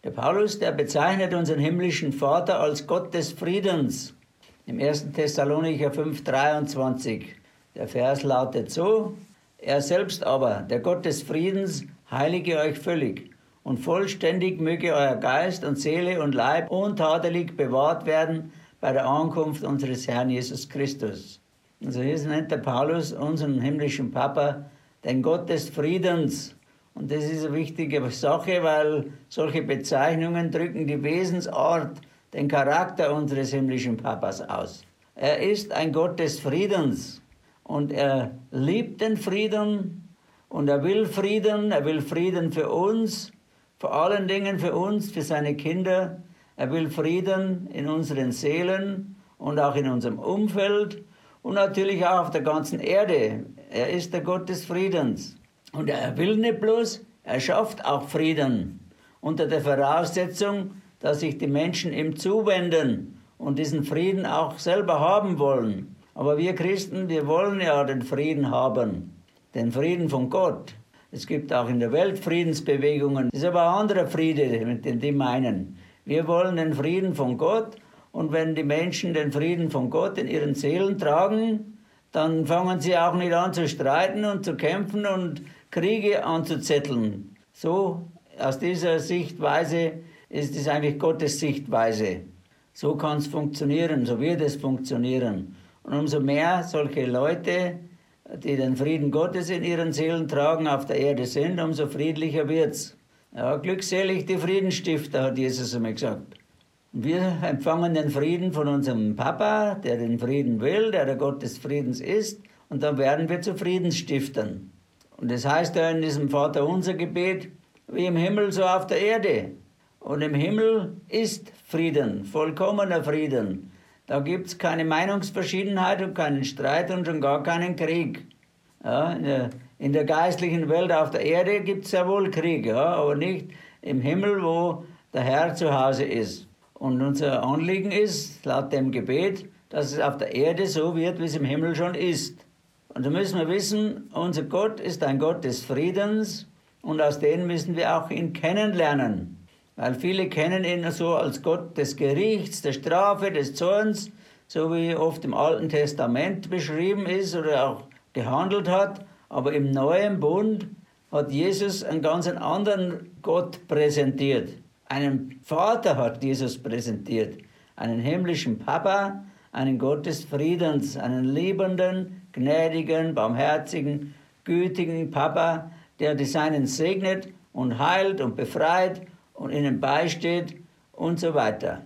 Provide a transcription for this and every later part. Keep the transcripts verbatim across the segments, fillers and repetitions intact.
Der Paulus, der bezeichnet unseren himmlischen Vater als Gott des Friedens. Im ersten Thessalonicher fünf dreiundzwanzig. Der Vers lautet so: Er selbst aber, der Gott des Friedens, heilige euch völlig und vollständig möge euer Geist und Seele und Leib untadelig bewahrt werden bei der Ankunft unseres Herrn Jesus Christus. Also hier nennt der Paulus unseren himmlischen Papa den Gott des Friedens. Und das ist eine wichtige Sache, weil solche Bezeichnungen drücken die Wesensart, den Charakter unseres himmlischen Papas aus. Er ist ein Gott des Friedens und er liebt den Frieden und er will Frieden, er will Frieden für uns, vor allen Dingen für uns, für seine Kinder. Er will Frieden in unseren Seelen und auch in unserem Umfeld und natürlich auch auf der ganzen Erde. Er ist der Gott des Friedens. Und er will nicht bloß, er schafft auch Frieden unter der Voraussetzung, dass sich die Menschen ihm zuwenden und diesen Frieden auch selber haben wollen. Aber wir Christen, wir wollen ja den Frieden haben, den Frieden von Gott. Es gibt auch in der Welt Friedensbewegungen. Das ist aber ein anderer Friede, den die meinen. Wir wollen den Frieden von Gott und wenn die Menschen den Frieden von Gott in ihren Seelen tragen, dann fangen sie auch nicht an zu streiten und zu kämpfen und Kriege anzuzetteln. So, aus dieser Sichtweise ist es eigentlich Gottes Sichtweise. So kann es funktionieren, so wird es funktionieren. Und umso mehr solche Leute, die den Frieden Gottes in ihren Seelen tragen, auf der Erde sind, umso friedlicher wird's. Ja, glückselig die Friedensstifter, hat Jesus einmal gesagt. Wir empfangen den Frieden von unserem Papa, der den Frieden will, der der Gott des Friedens ist, und dann werden wir zu Friedensstiftern. Und das heißt ja in diesem Vaterunser-Gebet, wie im Himmel, so auf der Erde. Und im Himmel ist Frieden, vollkommener Frieden. Da gibt es keine Meinungsverschiedenheit und keinen Streit und schon gar keinen Krieg. Ja, in, der, in der geistlichen Welt auf der Erde gibt es ja wohl Krieg, ja, aber nicht im Himmel, wo der Herr zu Hause ist. Und unser Anliegen ist, laut dem Gebet, dass es auf der Erde so wird, wie es im Himmel schon ist. Und da müssen wir wissen, unser Gott ist ein Gott des Friedens und aus dem müssen wir auch ihn kennenlernen. Weil viele kennen ihn so als Gott des Gerichts, der Strafe, des Zorns, so wie oft im Alten Testament beschrieben ist oder auch gehandelt hat. Aber im Neuen Bund hat Jesus einen ganz anderen Gott präsentiert. Einen Vater hat Jesus präsentiert, einen himmlischen Papa, einen Gott des Friedens, einen liebenden, gnädigen, barmherzigen, gütigen Papa, der die Seinen segnet und heilt und befreit und ihnen beisteht und so weiter.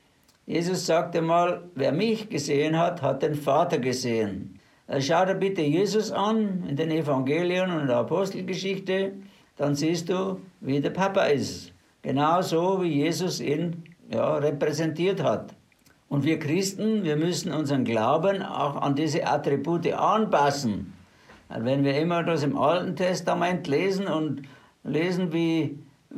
Jesus sagte mal, wer mich gesehen hat, hat den Vater gesehen. Also schau dir bitte Jesus an in den Evangelien und der Apostelgeschichte, dann siehst du, wie der Papa ist. Genauso wie Jesus ihn ja, repräsentiert hat. Und wir Christen, wir müssen unseren Glauben auch an diese Attribute anpassen. Weil wenn wir immer das im Alten Testament lesen und lesen, wie,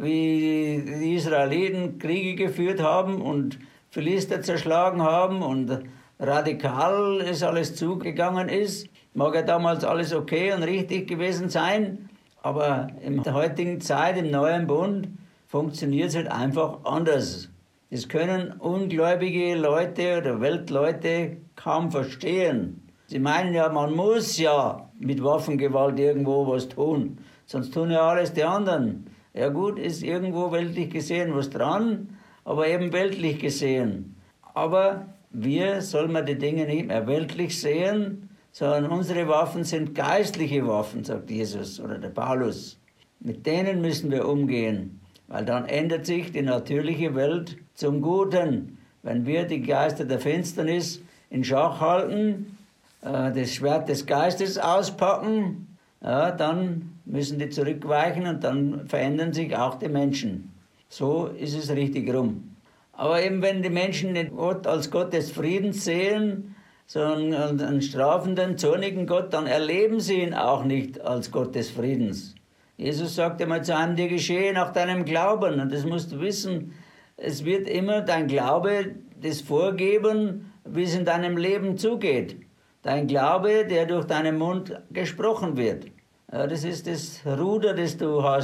wie die Israeliten Kriege geführt haben und Philister zerschlagen haben und radikal es alles zugegangen ist, mag ja damals alles okay und richtig gewesen sein, aber in der heutigen Zeit, im Neuen Bund, funktioniert es halt einfach anders. Das können ungläubige Leute oder Weltleute kaum verstehen. Sie meinen ja, man muss ja mit Waffengewalt irgendwo was tun, sonst tun ja alles die anderen. Ja gut, ist irgendwo weltlich gesehen was dran, aber eben weltlich gesehen. Aber wir sollen wir die Dinge nicht mehr weltlich sehen, sondern unsere Waffen sind geistliche Waffen, sagt Jesus oder der Paulus. Mit denen müssen wir umgehen. Weil dann ändert sich die natürliche Welt zum Guten. Wenn wir die Geister der Finsternis in Schach halten, äh, das Schwert des Geistes auspacken, ja, dann müssen die zurückweichen und dann verändern sich auch die Menschen. So ist es richtig rum. Aber eben wenn die Menschen nicht Gott als Gott des Friedens sehen, sondern einen strafenden, zornigen Gott, dann erleben sie ihn auch nicht als Gott des Friedens. Jesus sagte mal zu einem, dir geschehe nach deinem Glauben. Und das musst du wissen, es wird immer dein Glaube das vorgeben, wie es in deinem Leben zugeht. Dein Glaube, der durch deinen Mund gesprochen wird. Ja, das ist das Ruder, das du hast,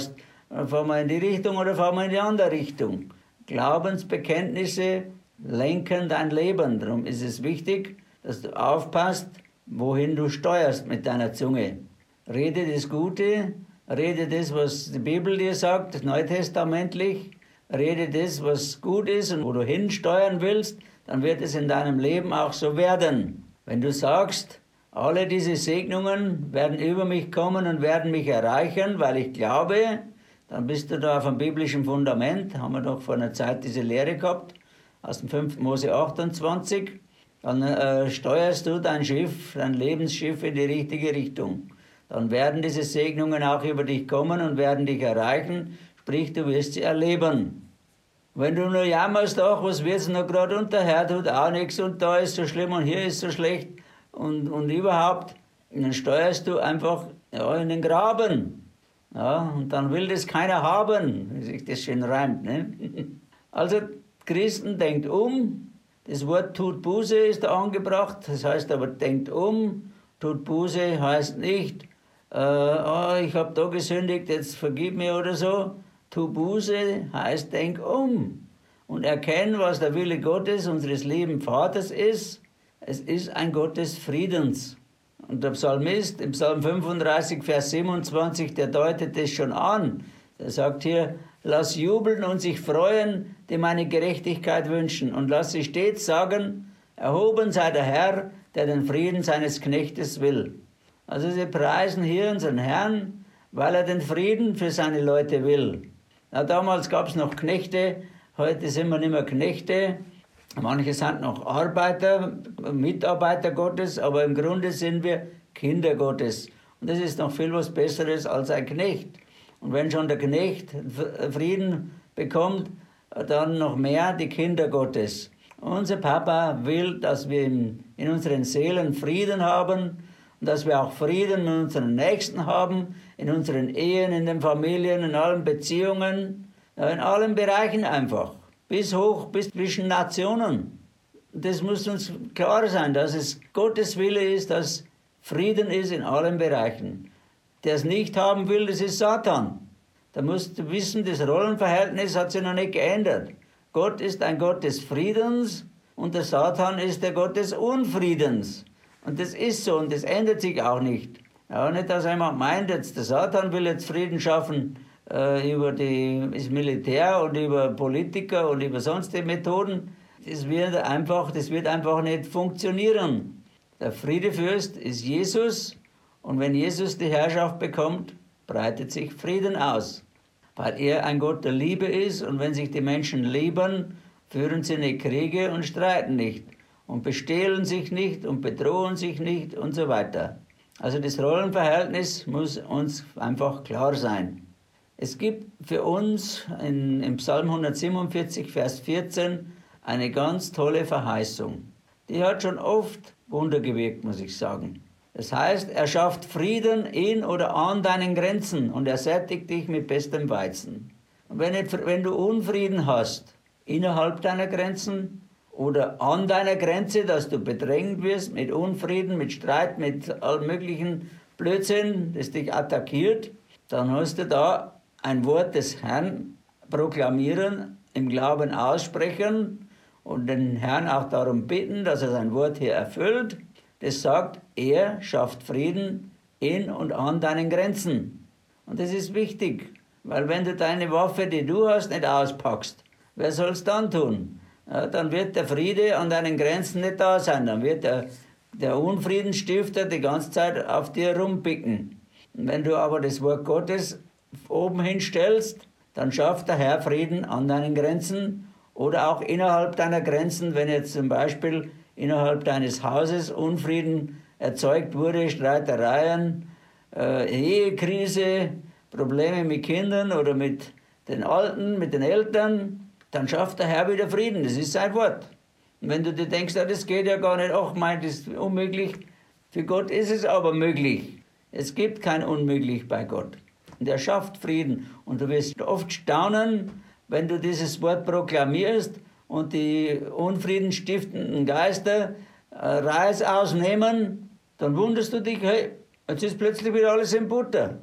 Dann fahren wir in die Richtung oder fahren wir in die andere Richtung. Glaubensbekenntnisse lenken dein Leben. Darum ist es wichtig, dass du aufpasst, wohin du steuerst mit deiner Zunge. Rede das Gute, rede das, was die Bibel dir sagt, neutestamentlich. Rede das, was gut ist und wo du hinsteuern willst, dann wird es in deinem Leben auch so werden. Wenn du sagst, alle diese Segnungen werden über mich kommen und werden mich erreichen, weil ich glaube, dann bist du da auf einem biblischen Fundament. Haben wir doch vor einer Zeit diese Lehre gehabt, aus dem fünften Mose achtundzwanzig. Dann äh, steuerst du dein Schiff, dein Lebensschiff in die richtige Richtung. Dann werden diese Segnungen auch über dich kommen und werden dich erreichen, sprich, du wirst sie erleben. Wenn du nur jammerst, ach, was wird's noch gerade und der Herr tut auch nichts und da ist so schlimm und hier ist so schlecht und, und überhaupt, dann steuerst du einfach ja, in den Graben. Ja, und dann will das keiner haben, wie sich das schön reimt. Ne? Also, Christen, denkt um. Das Wort tut Buße ist da angebracht, das heißt aber denkt um. Tut Buße heißt nicht, äh, oh, ich habe da gesündigt, jetzt vergib mir oder so. Tu Buße heißt denk um und erkenn, was der Wille Gottes, unseres lieben Vaters ist. Es ist ein Gott des Friedens. Und der Psalmist im Psalm fünfunddreißig, Vers siebenundzwanzig, der deutet das schon an. Er sagt hier, lass jubeln und sich freuen, die meine Gerechtigkeit wünschen. Und lass sie stets sagen, erhoben sei der Herr, der den Frieden seines Knechtes will. Also sie preisen hier unseren Herrn, weil er den Frieden für seine Leute will. Na, damals gab es noch Knechte, heute sind wir nicht mehr Knechte. Manche sind noch Arbeiter, Mitarbeiter Gottes, aber im Grunde sind wir Kinder Gottes. Und das ist noch viel was Besseres als ein Knecht. Und wenn schon der Knecht Frieden bekommt, dann noch mehr die Kinder Gottes. Unser Papa will, dass wir in, in unseren Seelen Frieden haben und dass wir auch Frieden mit unseren Nächsten haben, in unseren Ehen, in den Familien, in allen Beziehungen, in allen Bereichen einfach. Bis hoch, bis zwischen Nationen. Das muss uns klar sein, dass es Gottes Wille ist, dass Frieden ist in allen Bereichen. Der es nicht haben will, das ist Satan. Da musst du wissen, das Rollenverhältnis hat sich noch nicht geändert. Gott ist ein Gott des Friedens und der Satan ist der Gott des Unfriedens. Und das ist so und das ändert sich auch nicht. Ja, nicht, dass jemand meint, jetzt der Satan will jetzt Frieden schaffen äh, über die, das Militär und über Politiker und über sonstige Methoden. Das wird einfach, das wird einfach nicht funktionieren. Der Friedefürst ist Jesus und wenn Jesus die Herrschaft bekommt, breitet sich Frieden aus. Weil er ein Gott der Liebe ist und wenn sich die Menschen lieben, führen sie nicht Kriege und streiten nicht und bestehlen sich nicht und bedrohen sich nicht und so weiter. Also das Rollenverhältnis muss uns einfach klar sein. Es gibt für uns in, im Psalm hundertsiebenundvierzig, Vers vierzehn eine ganz tolle Verheißung. Die hat schon oft Wunder gewirkt, muss ich sagen. Das heißt, er schafft Frieden in oder an deinen Grenzen und er sättigt dich mit bestem Weizen. Und wenn, wenn du Unfrieden hast, innerhalb deiner Grenzen oder an deiner Grenze, dass du bedrängt wirst mit Unfrieden, mit Streit, mit allem möglichen Blödsinn, das dich attackiert, dann hast du da ein Wort des Herrn proklamieren, im Glauben aussprechen und den Herrn auch darum bitten, dass er sein Wort hier erfüllt. Das sagt, er schafft Frieden in und an deinen Grenzen. Und das ist wichtig, weil wenn du deine Waffe, die du hast, nicht auspackst, wer soll es dann tun? Ja, dann wird der Friede an deinen Grenzen nicht da sein. Dann wird der, der Unfriedensstifter die ganze Zeit auf dir rumpicken. Und wenn du aber das Wort Gottes oben hinstellst, dann schafft der Herr Frieden an deinen Grenzen oder auch innerhalb deiner Grenzen, wenn jetzt zum Beispiel innerhalb deines Hauses Unfrieden erzeugt wurde, Streitereien, äh, Ehekrise, Probleme mit Kindern oder mit den Alten, mit den Eltern, dann schafft der Herr wieder Frieden. Das ist sein Wort. Und wenn du dir denkst, ja, das geht ja gar nicht, ach mein, das ist unmöglich, für Gott ist es aber möglich. Es gibt kein Unmöglich bei Gott. Und er schafft Frieden. Und du wirst oft staunen, wenn du dieses Wort proklamierst und die unfriedenstiftenden Geister äh, Reis ausnehmen, dann wunderst du dich, hey, jetzt ist plötzlich wieder alles in Butter.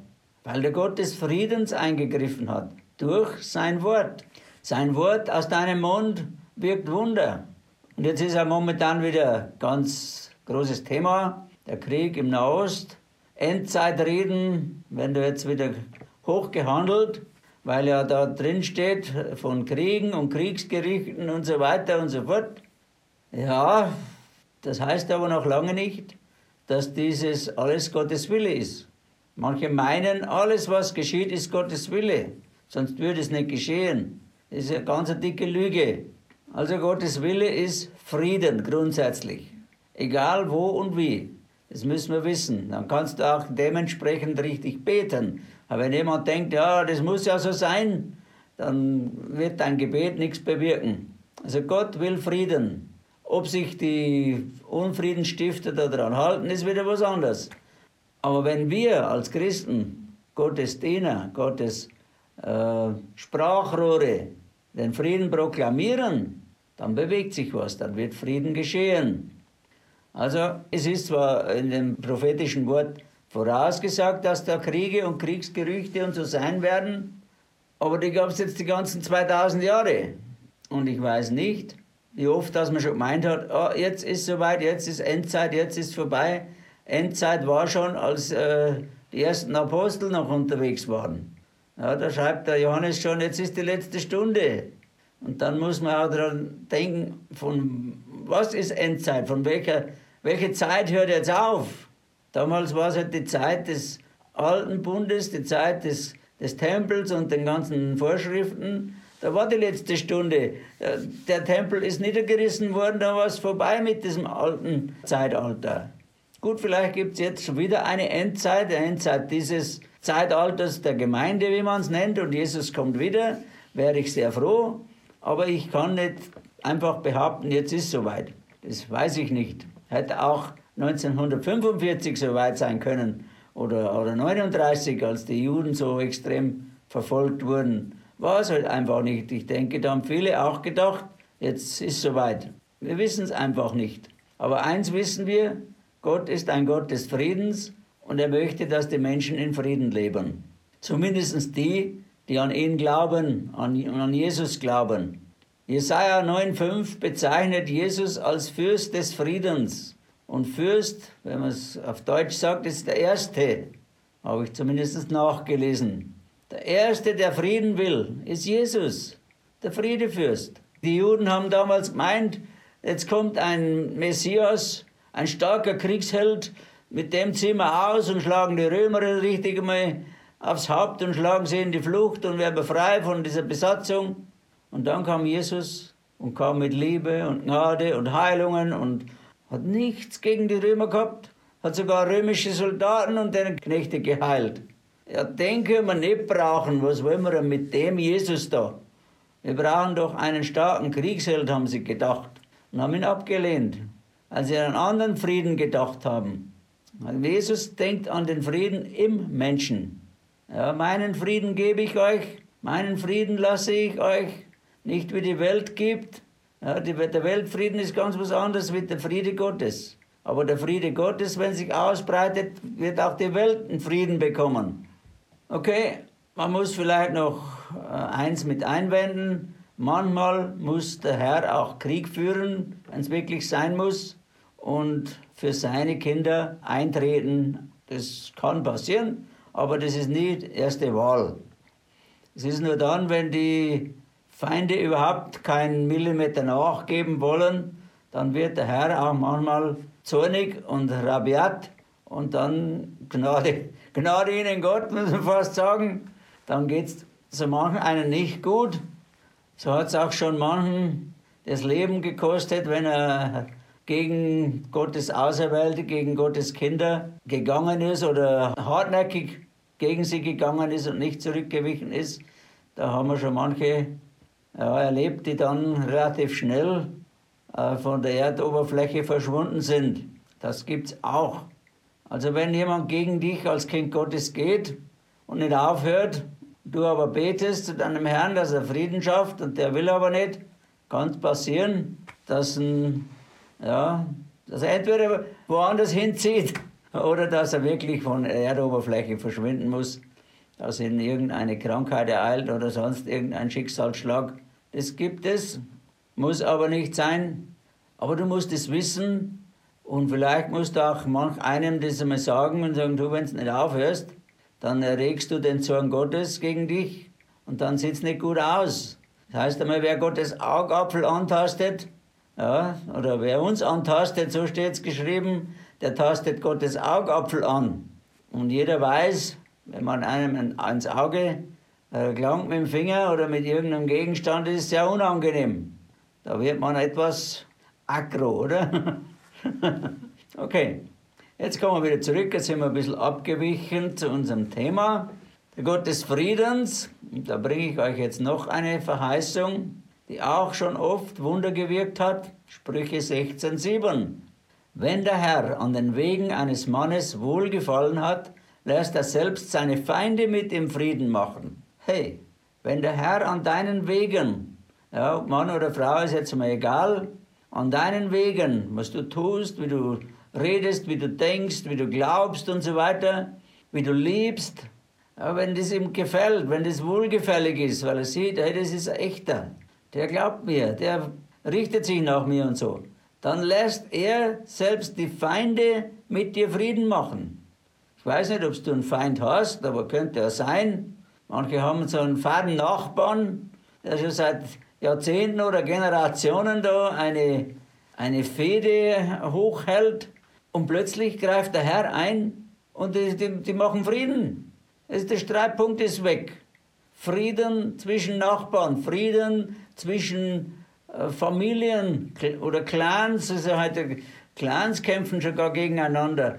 weil der Gott des Friedens eingegriffen hat, durch sein Wort. Sein Wort aus deinem Mund wirkt Wunder. Und jetzt ist ja momentan wieder ganz großes Thema, der Krieg im Nahost. Endzeitreden werden da jetzt wieder hoch gehandelt, weil ja da drin steht von Kriegen und Kriegsgerichten und so weiter und so fort. Ja, das heißt aber noch lange nicht, dass dieses alles Gottes Wille ist. Manche meinen, alles was geschieht, ist Gottes Wille, sonst würde es nicht geschehen. Das ist eine ganz dicke Lüge. Also Gottes Wille ist Frieden grundsätzlich, egal wo und wie. Das müssen wir wissen. Dann kannst du auch dementsprechend richtig beten. Aber wenn jemand denkt, ja, das muss ja so sein, dann wird dein Gebet nichts bewirken. Also Gott will Frieden. Ob sich die Unfriedensstifter daran halten, ist wieder was anderes. Aber wenn wir als Christen, Gottes Diener, Gottes äh, Sprachrohre, den Frieden proklamieren, dann bewegt sich was, dann wird Frieden geschehen. Also es ist zwar in dem prophetischen Wort vorausgesagt, dass da Kriege und Kriegsgerüchte und so sein werden, aber die gab es jetzt die ganzen zweitausend Jahre. Und ich weiß nicht, wie oft dass man schon gemeint hat, oh, jetzt ist soweit, jetzt ist Endzeit, jetzt ist vorbei. Endzeit war schon, als äh, die ersten Apostel noch unterwegs waren. Ja, da schreibt der Johannes schon, jetzt ist die letzte Stunde. Und dann muss man auch daran denken, von was ist Endzeit, von welcher, welche Zeit hört jetzt auf? Damals war es halt die Zeit des alten Bundes, die Zeit des, des Tempels und den ganzen Vorschriften. Da war die letzte Stunde. Der Tempel ist niedergerissen worden, da war es vorbei mit diesem alten Zeitalter. Gut, vielleicht gibt es jetzt schon wieder eine Endzeit, eine Endzeit dieses Zeitalters der Gemeinde, wie man es nennt, und Jesus kommt wieder, wäre ich sehr froh. Aber ich kann nicht einfach behaupten, jetzt ist es soweit. Das weiß ich nicht. Hätte auch neunzehnhundertfünfundvierzig soweit sein können oder, oder neununddreißig, als die Juden so extrem verfolgt wurden. War es halt einfach nicht. Ich denke, da haben viele auch gedacht, jetzt ist es soweit. Wir wissen es einfach nicht. Aber eins wissen wir, Gott ist ein Gott des Friedens und er möchte, dass die Menschen in Frieden leben. Zumindest die, die an ihn glauben, an, an Jesus glauben. Jesaja neun fünf bezeichnet Jesus als Fürst des Friedens. Und Fürst, wenn man es auf Deutsch sagt, ist der Erste. Habe ich zumindest nachgelesen. Der Erste, der Frieden will, ist Jesus, der Friedefürst. Die Juden haben damals gemeint, jetzt kommt ein Messias, ein starker Kriegsheld, mit dem ziehen wir aus und schlagen die Römer richtig einmal aufs Haupt und schlagen sie in die Flucht und werden frei von dieser Besatzung. Und dann kam Jesus und kam mit Liebe und Gnade und Heilungen und hat nichts gegen die Römer gehabt, hat sogar römische Soldaten und deren Knechte geheilt. Ja, den können wir nicht brauchen. Was wollen wir denn mit dem Jesus da? Wir brauchen doch einen starken Kriegsheld, haben sie gedacht. Und haben ihn abgelehnt, als sie an einen anderen Frieden gedacht haben. Also Jesus denkt an den Frieden im Menschen. Ja, meinen Frieden gebe ich euch, meinen Frieden lasse ich euch, nicht wie die Welt gibt. Ja, die, der Weltfrieden ist ganz was anderes wie der Friede Gottes. Aber der Friede Gottes, wenn sich ausbreitet, wird auch die Welt einen Frieden bekommen. Okay, man muss vielleicht noch äh, eins mit einwenden. Manchmal muss der Herr auch Krieg führen, wenn es wirklich sein muss, und für seine Kinder eintreten. Das kann passieren, aber das ist nie die erste Wahl. Es ist nur dann, wenn die Feinde überhaupt keinen Millimeter nachgeben wollen, dann wird der Herr auch manchmal zornig und rabiat und dann Gnade, Gnade ihnen Gott, muss man fast sagen, dann geht es so manchen einen nicht gut. So hat es auch schon manchen das Leben gekostet, wenn er gegen Gottes Auserwählte, gegen Gottes Kinder gegangen ist oder hartnäckig gegen sie gegangen ist und nicht zurückgewichen ist. Da haben wir schon manche ja, erlebt, die dann relativ schnell äh, von der Erdoberfläche verschwunden sind. Das gibt's auch. Also wenn jemand gegen dich als Kind Gottes geht und nicht aufhört, du aber betest zu deinem Herrn, dass er Frieden schafft und der will aber nicht, kann es passieren, dass, ein, ja, dass er entweder woanders hinzieht oder dass er wirklich von der Erdoberfläche verschwinden muss. dass ihn irgendeine Krankheit ereilt oder sonst irgendein Schicksalsschlag. Das gibt es, muss aber nicht sein. Aber du musst es wissen und vielleicht musst du auch manch einem das einmal sagen und sagen, du, wenn du nicht aufhörst, dann erregst du den Zorn Gottes gegen dich und dann sieht es nicht gut aus. Das heißt einmal, wer Gottes Augapfel antastet, ja, oder wer uns antastet, so steht es geschrieben, der tastet Gottes Augapfel an. Und jeder weiß, wenn man einem ins Auge äh, gelangt mit dem Finger oder mit irgendeinem Gegenstand, ist es sehr unangenehm. Da wird man etwas aggro, oder? Okay, jetzt kommen wir wieder zurück, jetzt sind wir ein bisschen abgewichen zu unserem Thema. Der Gott des Friedens, und da bringe ich euch jetzt noch eine Verheißung, die auch schon oft Wunder gewirkt hat, Sprüche sechzehn sieben. Wenn der Herr an den Wegen eines Mannes wohlgefallen hat, lässt er selbst seine Feinde mit ihm Frieden machen. Hey, wenn der Herr an deinen Wegen, ja, ob Mann oder Frau ist jetzt mal egal, an deinen Wegen, was du tust, wie du redest, wie du denkst, wie du glaubst und so weiter, wie du liebst, ja, wenn das ihm gefällt, wenn das wohlgefällig ist, weil er sieht, hey, das ist ein echter, der glaubt mir, der richtet sich nach mir und so, dann lässt er selbst die Feinde mit dir Frieden machen. Ich weiß nicht, ob du einen Feind hast, aber könnte er sein. Manche haben so einen faden Nachbarn, der schon seit Jahrzehnten oder Generationen da eine, eine Fehde hochhält und plötzlich greift der Herr ein und die, die, die machen Frieden. Also der Streitpunkt ist weg. Frieden zwischen Nachbarn, Frieden zwischen äh, Familien oder Clans, also heute Clans kämpfen schon gar gegeneinander.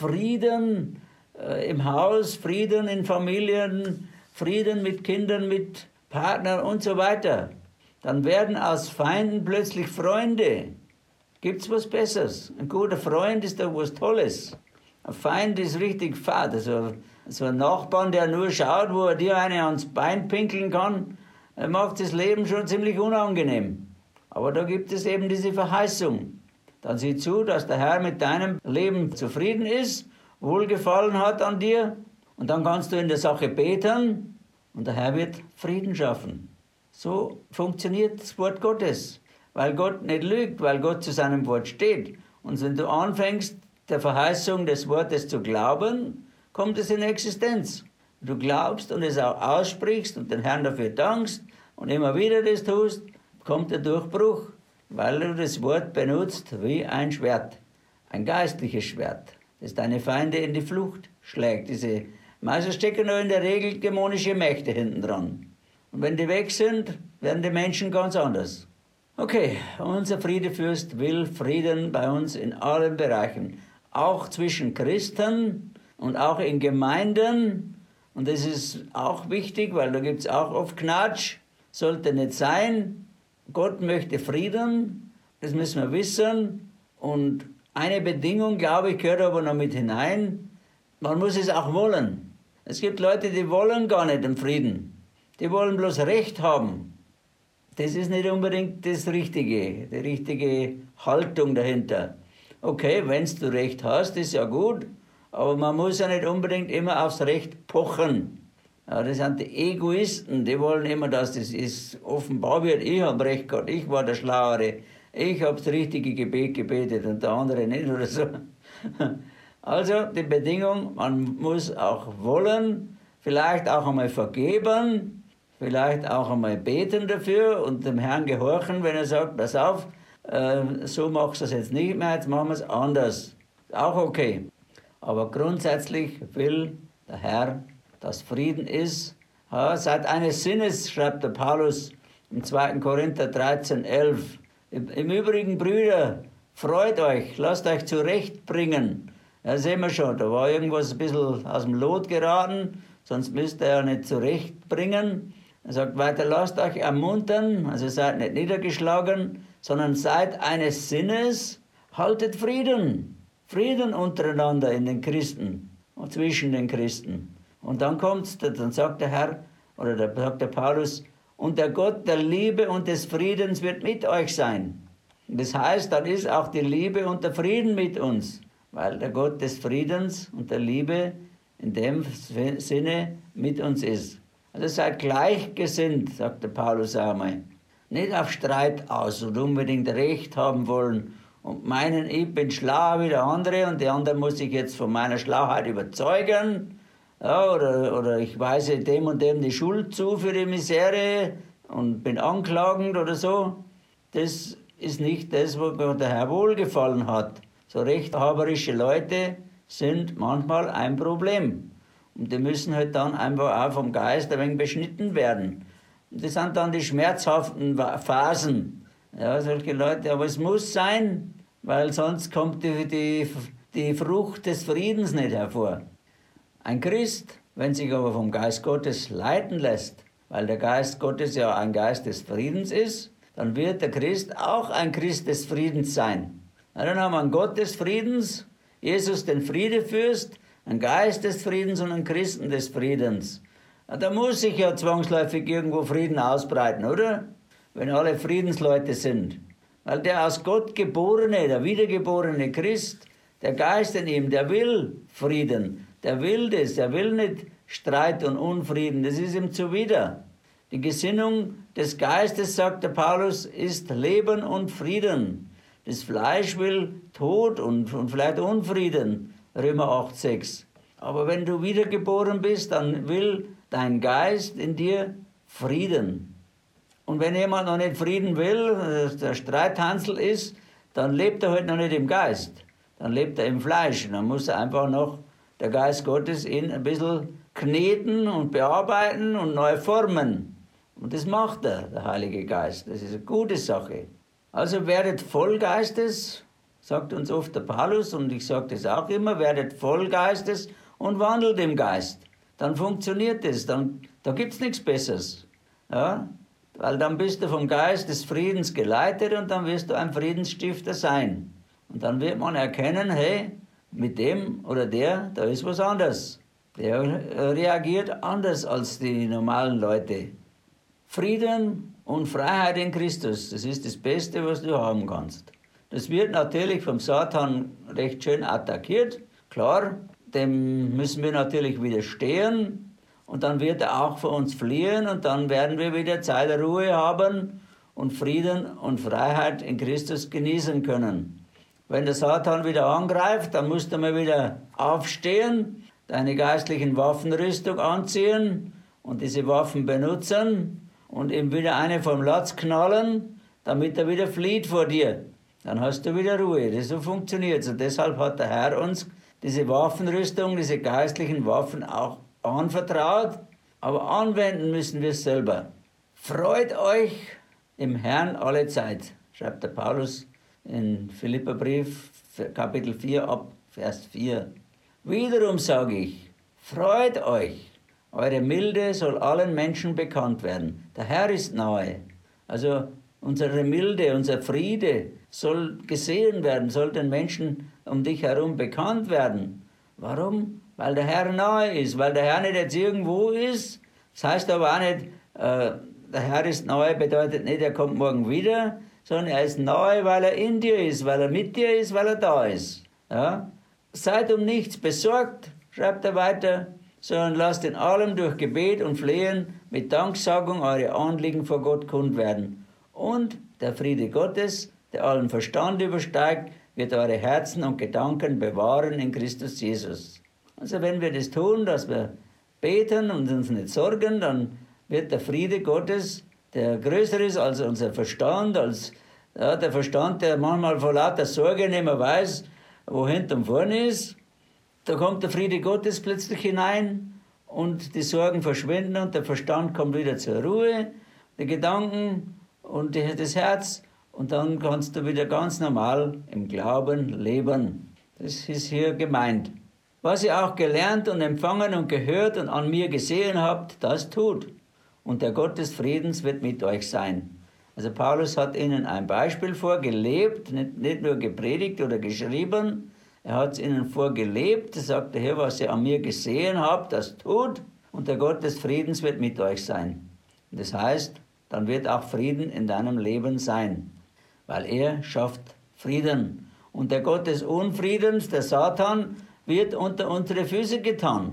Frieden äh, im Haus, Frieden in Familien, Frieden mit Kindern, mit Partnern und so weiter. Dann werden aus Feinden plötzlich Freunde. Gibt's was Besseres? Ein guter Freund ist doch was Tolles. Ein Feind ist richtig fad. Also, so ein Nachbarn, der nur schaut, wo er dir eine ans Bein pinkeln kann, er macht das Leben schon ziemlich unangenehm. Aber da gibt es eben diese Verheißung. Dann sieh zu, dass der Herr mit deinem Leben zufrieden ist, Wohlgefallen hat an dir, und dann kannst du in der Sache beten und der Herr wird Frieden schaffen. So funktioniert das Wort Gottes, weil Gott nicht lügt, weil Gott zu seinem Wort steht. Und wenn du anfängst, der Verheißung des Wortes zu glauben, kommt es in Existenz. Du glaubst und es auch aussprichst und den Herrn dafür dankst und immer wieder das tust, kommt der Durchbruch, weil du das Wort benutzt wie ein Schwert, ein geistliches Schwert, das deine Feinde in die Flucht schlägt. Diese, meistens stecken nur in der Regel dämonische Mächte hinten dran. Und wenn die weg sind, werden die Menschen ganz anders. Okay, unser Friedefürst will Frieden bei uns in allen Bereichen, auch zwischen Christen und auch in Gemeinden. Und das ist auch wichtig, weil da gibt es auch oft Knatsch. Sollte nicht sein. Gott möchte Frieden, das müssen wir wissen. Und eine Bedingung, glaube ich, gehört aber noch mit hinein. Man muss es auch wollen. Es gibt Leute, die wollen gar nicht den Frieden. Die wollen bloß Recht haben. Das ist nicht unbedingt das Richtige, die richtige Haltung dahinter. Okay, wenn du Recht hast, ist ja gut, aber man muss ja nicht unbedingt immer aufs Recht pochen. Ja, das sind die Egoisten, die wollen immer, dass das ist, offenbar wird, ich habe Recht gehabt, ich war der Schlauere, ich habe das richtige Gebet gebetet und der andere nicht oder so. Also die Bedingung, man muss auch wollen, vielleicht auch einmal vergeben, vielleicht auch einmal beten dafür und dem Herrn gehorchen, wenn er sagt, pass auf, äh, so machst du es jetzt nicht mehr, jetzt machen wir es anders. Auch okay. Aber grundsätzlich will der Herr, dass Frieden ist. Ja, seid eines Sinnes, schreibt der Paulus im zweiten Korinther dreizehn elf. Im, Im Übrigen, Brüder, freut euch, lasst euch zurechtbringen. Ja, sehen wir schon, da war irgendwas ein bisschen aus dem Lot geraten, sonst müsst ihr ja nicht zurechtbringen. Er sagt weiter, lasst euch ermuntern, also seid nicht niedergeschlagen, sondern seid eines Sinnes, haltet Frieden. Frieden untereinander in den Christen und zwischen den Christen. Und dann kommt's, dann sagt der Herr, oder der, sagt der Paulus, und der Gott der Liebe und des Friedens wird mit euch sein. Das heißt, dann ist auch die Liebe und der Frieden mit uns, weil der Gott des Friedens und der Liebe in dem Sinne mit uns ist. Also seid gleichgesinnt, sagte Paulus einmal. Nicht auf Streit aus und unbedingt Recht haben wollen und meinen, ich bin schlauer wie der andere und der andere muss sich jetzt von meiner Schlauheit überzeugen. Ja, oder, oder ich weise dem und dem die Schuld zu für die Misere und bin anklagend oder so. Das ist nicht das, was Gott der Herr wohlgefallen hat. So rechthaberische Leute sind manchmal ein Problem. Und die müssen halt dann einfach auch vom Geist ein wenig beschnitten werden. Und das sind dann die schmerzhaften Phasen. Ja, solche Leute, aber es muss sein, weil sonst kommt die, die, die Frucht des Friedens nicht hervor. Ein Christ, wenn sich aber vom Geist Gottes leiten lässt, weil der Geist Gottes ja ein Geist des Friedens ist, dann wird der Christ auch ein Christ des Friedens sein. Na, dann haben wir einen Gott des Friedens, Jesus den Friedefürst, einen Geist des Friedens und einen Christen des Friedens. Na, da muss sich ja zwangsläufig irgendwo Frieden ausbreiten, oder? Wenn alle Friedensleute sind. Weil der aus Gott geborene, der wiedergeborene Christ, der Geist in ihm, der will Frieden. Der will das, der will nicht Streit und Unfrieden, das ist ihm zuwider. Die Gesinnung des Geistes, sagt der Paulus, ist Leben und Frieden. Das Fleisch will Tod und, und vielleicht Unfrieden, Römer acht, sechs. Aber wenn du wiedergeboren bist, dann will dein Geist in dir Frieden. Und wenn jemand noch nicht Frieden will, der Streithansel ist, dann lebt er halt noch nicht im Geist. Dann lebt er im Fleisch. Dann muss er einfach noch der Geist Gottes ihn ein bisschen kneten und bearbeiten und neu formen. Und das macht er, der Heilige Geist. Das ist eine gute Sache. Also werdet voll Geistes, sagt uns oft der Paulus, und ich sage das auch immer, werdet voll Geistes und wandelt im Geist. Dann funktioniert das, dann, da gibt es nichts Besseres. Ja? Weil dann bist du vom Geist des Friedens geleitet und dann wirst du ein Friedensstifter sein. Und dann wird man erkennen, hey, mit dem oder der, da ist was anderes. Der reagiert anders als die normalen Leute. Frieden und Freiheit in Christus, das ist das Beste, was du haben kannst. Das wird natürlich vom Satan recht schön attackiert. Klar, dem müssen wir natürlich widerstehen. Und dann wird er auch vor uns fliehen und dann werden wir wieder Zeit der Ruhe haben und Frieden und Freiheit in Christus genießen können. Wenn der Satan wieder angreift, dann musst du mal wieder aufstehen, deine geistlichen Waffenrüstung anziehen und diese Waffen benutzen und ihm wieder eine vom Latz knallen, damit er wieder flieht vor dir. Dann hast du wieder Ruhe. Das so funktioniert es. Und deshalb hat der Herr uns diese Waffenrüstung, diese geistlichen Waffen auch anvertraut, aber anwenden müssen wir es selber. Freut euch im Herrn alle Zeit, schreibt der Paulus in Philipperbrief, Kapitel vier, ab Vers vier. Wiederum sage ich, freut euch. Eure Milde soll allen Menschen bekannt werden. Der Herr ist nahe. Also unsere Milde, unser Friede soll gesehen werden, soll den Menschen um dich herum bekannt werden. Warum? Weil der Herr nahe ist, weil der Herr nicht jetzt irgendwo ist. Das heißt aber auch nicht, äh, der Herr ist nahe, bedeutet nicht, er kommt morgen wieder, sondern er ist nahe, weil er in dir ist, weil er mit dir ist, weil er da ist. Ja? Seid um nichts besorgt, schreibt er weiter, sondern lasst in allem durch Gebet und Flehen mit Danksagung eure Anliegen vor Gott kund werden. Und der Friede Gottes, der allen Verstand übersteigt, wird eure Herzen und Gedanken bewahren in Christus Jesus. Also wenn wir das tun, dass wir beten und uns nicht sorgen, dann wird der Friede Gottes, der größer ist als unser Verstand, als ja, der Verstand, der manchmal vor lauter Sorge nicht mehr weiß, wo hinten und vorne ist, da kommt der Friede Gottes plötzlich hinein und die Sorgen verschwinden und der Verstand kommt wieder zur Ruhe, die Gedanken und das Herz, und dann kannst du wieder ganz normal im Glauben leben. Das ist hier gemeint. Was ihr auch gelernt und empfangen und gehört und an mir gesehen habt, das tut. Und der Gott des Friedens wird mit euch sein. Also Paulus hat ihnen ein Beispiel vorgelebt, nicht, nicht nur gepredigt oder geschrieben, er hat es ihnen vorgelebt, er sagte, hier, was ihr an mir gesehen habt, das tut, und der Gott des Friedens wird mit euch sein. Und das heißt, dann wird auch Frieden in deinem Leben sein, weil er schafft Frieden. Und der Gott des Unfriedens, der Satan, wird unter unsere Füße getan.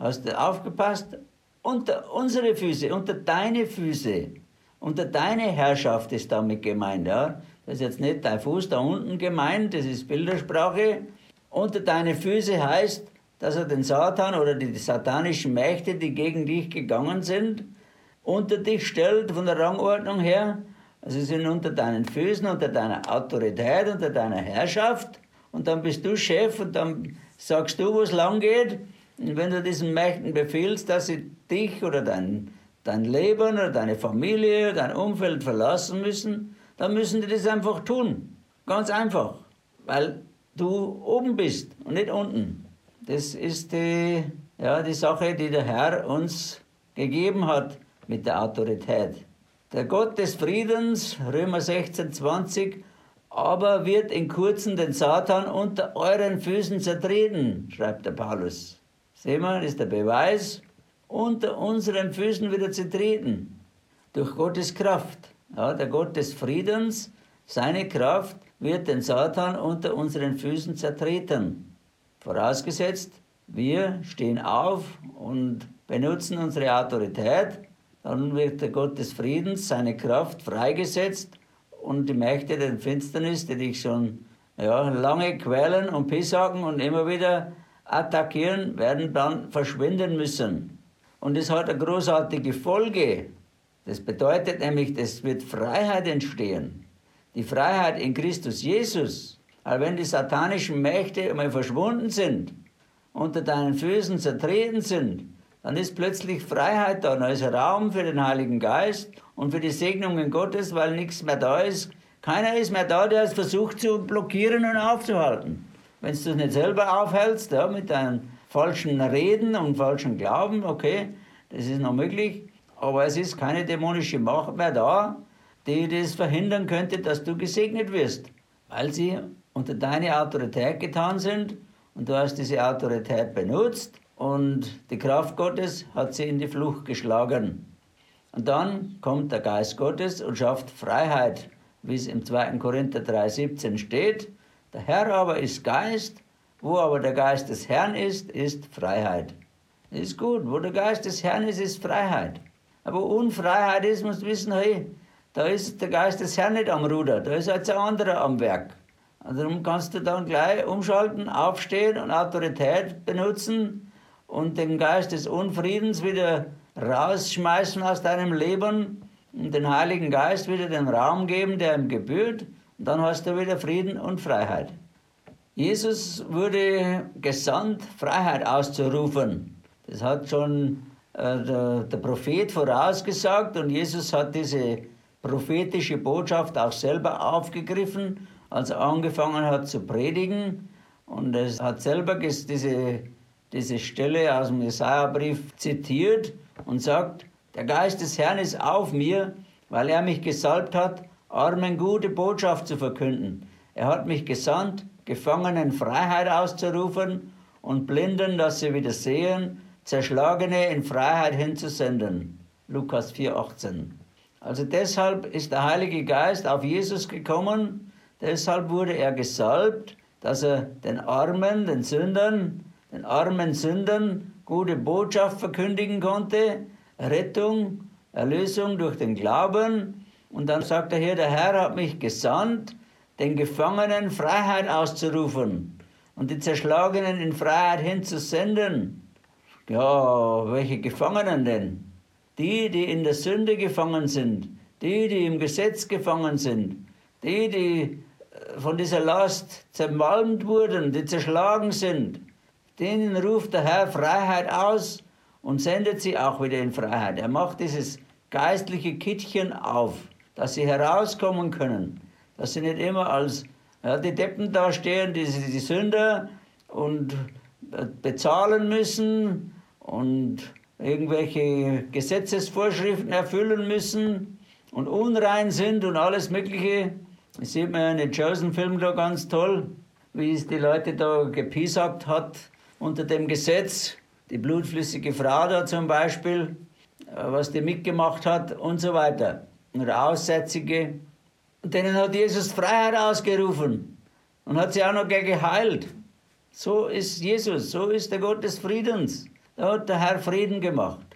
Hast du aufgepasst? Unter unsere Füße, unter deine Füße, unter deine Herrschaft ist damit gemeint. Ja? Das ist jetzt nicht dein Fuß da unten gemeint, das ist Bildersprache. Unter deine Füße heißt, dass er den Satan oder die satanischen Mächte, die gegen dich gegangen sind, unter dich stellt von der Rangordnung her. Also sie sind unter deinen Füßen, unter deiner Autorität, unter deiner Herrschaft. Und dann bist du Chef und dann sagst du, wo es lang geht. Und wenn du diesen Mächten befiehlst, dass sie dich oder dein, dein Leben oder deine Familie, dein Umfeld verlassen müssen, dann müssen die das einfach tun. Ganz einfach. Weil du oben bist und nicht unten. Das ist die, ja, die Sache, die der Herr uns gegeben hat mit der Autorität. Der Gott des Friedens, Römer sechzehn, zwanzig, aber wird in Kurzem den Satan unter euren Füßen zertreten, schreibt der Paulus. Sehen wir, das ist der Beweis, unter unseren Füßen wird er zertreten, durch Gottes Kraft. Ja, der Gott des Friedens, seine Kraft, wird den Satan unter unseren Füßen zertreten. Vorausgesetzt, wir stehen auf und benutzen unsere Autorität, dann wird der Gott des Friedens, seine Kraft freigesetzt und die Mächte der Finsternis, die dich schon ja, lange quälen und pissagen und immer wieder attackieren, werden dann verschwinden müssen. Und das hat eine großartige Folge. Das bedeutet nämlich, es wird Freiheit entstehen. Die Freiheit in Christus Jesus. Aber wenn die satanischen Mächte einmal verschwunden sind, unter deinen Füßen zertreten sind, dann ist plötzlich Freiheit da. Da ist Raum für den Heiligen Geist und für die Segnungen Gottes, weil nichts mehr da ist. Keiner ist mehr da, der es versucht zu blockieren und aufzuhalten. Wenn du es nicht selber aufhältst, ja, mit deinen falschen Reden und falschen Glauben, okay, das ist noch möglich, aber es ist keine dämonische Macht mehr da, die das verhindern könnte, dass du gesegnet wirst, weil sie unter deine Autorität getan sind und du hast diese Autorität benutzt und die Kraft Gottes hat sie in die Flucht geschlagen. Und dann kommt der Geist Gottes und schafft Freiheit, wie es im zweiten Korinther drei siebzehn steht. Der Herr aber ist Geist, wo aber der Geist des Herrn ist, ist Freiheit. Das ist gut, wo der Geist des Herrn ist, ist Freiheit. Aber wo Unfreiheit ist, musst du wissen, hey, da ist der Geist des Herrn nicht am Ruder, da ist jetzt ein anderer am Werk. Und darum kannst du dann gleich umschalten, aufstehen und Autorität benutzen und den Geist des Unfriedens wieder rausschmeißen aus deinem Leben und den Heiligen Geist wieder den Raum geben, der ihm gebührt. Und dann hast du wieder Frieden und Freiheit. Jesus wurde gesandt, Freiheit auszurufen. Das hat schon äh, der, der Prophet vorausgesagt und Jesus hat diese prophetische Botschaft auch selber aufgegriffen, als er angefangen hat zu predigen. Und er hat selber diese, diese Stelle aus dem Jesaja-Brief zitiert und sagt, der Geist des Herrn ist auf mir, weil er mich gesalbt hat, Armen gute Botschaft zu verkünden. Er hat mich gesandt, Gefangenen Freiheit auszurufen und Blinden, dass sie wieder sehen, Zerschlagene in Freiheit hinzusenden. Lukas vier achtzehn. Also deshalb ist der Heilige Geist auf Jesus gekommen, deshalb wurde er gesalbt, dass er den Armen, den Sündern, den armen Sündern gute Botschaft verkündigen konnte, Rettung, Erlösung durch den Glauben. Und dann sagt er hier, der Herr hat mich gesandt, den Gefangenen Freiheit auszurufen und die Zerschlagenen in Freiheit hinzusenden. Ja, welche Gefangenen denn? Die, die in der Sünde gefangen sind, die, die im Gesetz gefangen sind, die, die von dieser Last zermalmt wurden, die zerschlagen sind. Denen ruft der Herr Freiheit aus und sendet sie auch wieder in Freiheit. Er macht dieses geistliche Kittchen auf, dass sie herauskommen können, dass sie nicht immer als ja, die Deppen dastehen, die, die Sünder und bezahlen müssen und irgendwelche Gesetzesvorschriften erfüllen müssen und unrein sind und alles Mögliche. Das sieht man ja in den Chosen-Film da ganz toll, wie es die Leute da gepiesackt hat unter dem Gesetz. Die blutflüssige Frau da zum Beispiel, was die mitgemacht hat und so weiter. Oder Aussätzige. Und denen hat Jesus Freiheit ausgerufen und hat sie auch noch geheilt. So ist Jesus, so ist der Gott des Friedens. Da hat der Herr Frieden gemacht.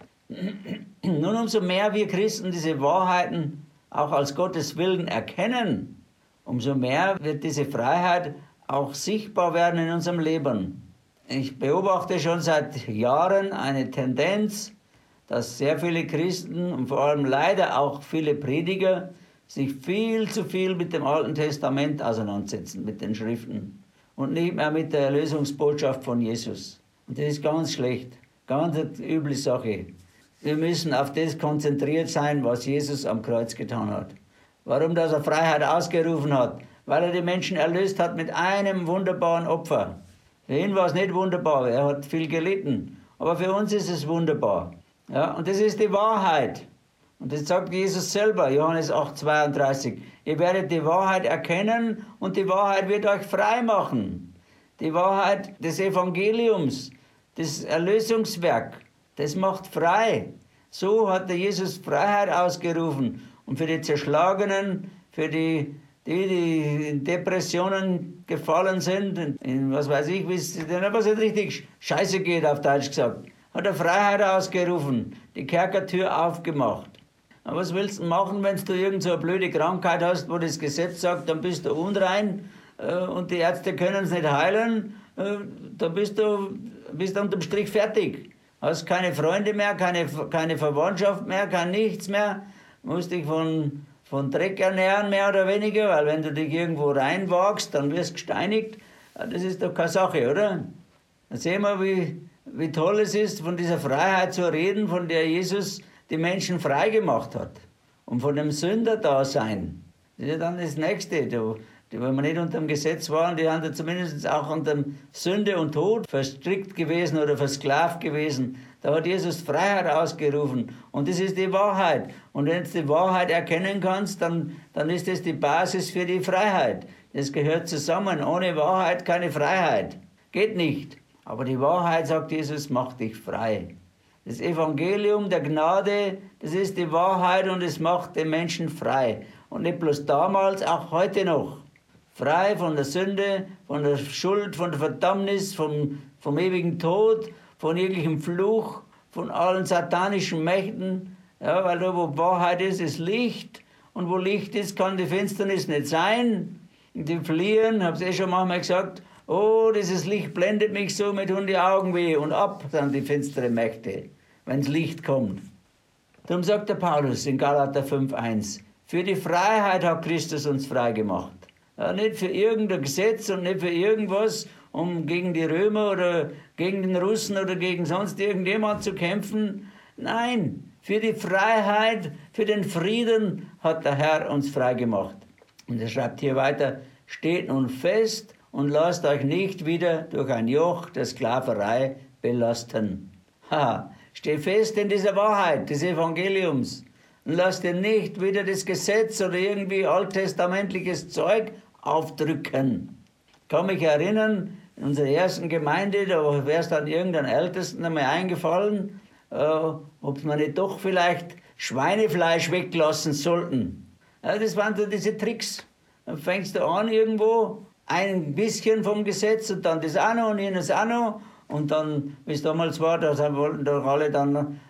Nun, umso mehr wir Christen diese Wahrheiten auch als Gottes Willen erkennen, umso mehr wird diese Freiheit auch sichtbar werden in unserem Leben. Ich beobachte schon seit Jahren eine Tendenz, dass sehr viele Christen und vor allem leider auch viele Prediger sich viel zu viel mit dem Alten Testament auseinandersetzen, mit den Schriften und nicht mehr mit der Erlösungsbotschaft von Jesus. Und das ist ganz schlecht, ganz eine üble Sache. Wir müssen auf das konzentriert sein, was Jesus am Kreuz getan hat. Warum, dass er Freiheit ausgerufen hat? Weil er die Menschen erlöst hat mit einem wunderbaren Opfer. Für ihn war es nicht wunderbar, er hat viel gelitten. Aber für uns ist es wunderbar. Ja, und das ist die Wahrheit. Und das sagt Jesus selber, Johannes acht, zweiunddreißig. Ihr werdet die Wahrheit erkennen und die Wahrheit wird euch frei machen. Die Wahrheit des Evangeliums, das Erlösungswerk, das macht frei. So hat der Jesus Freiheit ausgerufen. Und für die Zerschlagenen, für die, die, die in Depressionen gefallen sind, in was weiß ich, denen was nicht richtig scheiße geht, auf Deutsch gesagt, hat er Freiheit ausgerufen, die Kerkertür aufgemacht. Aber was willst du machen, wenn du irgend so eine blöde Krankheit hast, wo das Gesetz sagt, dann bist du unrein äh, und die Ärzte können es nicht heilen, äh, dann bist du, bist du unterm Strich fertig. Hast keine Freunde mehr, keine, keine Verwandtschaft mehr, kein nichts mehr, musst dich von, von Dreck ernähren, mehr oder weniger, weil wenn du dich irgendwo reinwagst, dann wirst du gesteinigt. Das ist doch keine Sache, oder? Dann sehen wir, wie, wie toll es ist, von dieser Freiheit zu reden, von der Jesus die Menschen frei gemacht hat. Und von dem Sünderdasein. Das ist ja dann das Nächste. Die, die, wenn wir nicht unter dem Gesetz waren, die haben ja zumindest auch unter Sünde und Tod verstrickt gewesen oder versklavt gewesen. Da hat Jesus Freiheit ausgerufen. Und das ist die Wahrheit. Und wenn du die Wahrheit erkennen kannst, dann, dann ist das die Basis für die Freiheit. Das gehört zusammen. Ohne Wahrheit keine Freiheit. Geht nicht. Aber die Wahrheit, sagt Jesus, macht dich frei. Das Evangelium der Gnade, das ist die Wahrheit und es macht den Menschen frei. Und nicht bloß damals, auch heute noch. Frei von der Sünde, von der Schuld, von der Verdammnis, vom, vom ewigen Tod, von jeglichem Fluch, von allen satanischen Mächten. Ja, weil da, wo Wahrheit ist, ist Licht. Und wo Licht ist, kann die Finsternis nicht sein. Und die fliehen, habe es eh schon manchmal gesagt, oh, dieses Licht blendet mich so, mir tun die Augen weh. Und ab dann die finsteren Mächte, wenn das Licht kommt. Darum sagt der Paulus in Galater fünf, eins, für die Freiheit hat Christus uns frei gemacht. Ja, nicht für irgendein Gesetz und nicht für irgendwas, um gegen die Römer oder gegen den Russen oder gegen sonst irgendjemand zu kämpfen. Nein, für die Freiheit, für den Frieden hat der Herr uns frei gemacht. Und er schreibt hier weiter, steht nun fest und lasst euch nicht wieder durch ein Joch der Sklaverei belasten. Ha, steh fest in dieser Wahrheit des Evangeliums und lasst dir nicht wieder das Gesetz oder irgendwie alttestamentliches Zeug aufdrücken. Ich kann mich erinnern, in unserer ersten Gemeinde, da wäre es dann irgendeinem Ältesten einmal eingefallen, äh, ob wir nicht doch vielleicht Schweinefleisch weglassen sollten. Ja, das waren so diese Tricks. Dann fängst du an irgendwo, ein bisschen vom Gesetz und dann das auch noch und jenes auch noch. Und dann, wie es damals war, da wollten doch alle dann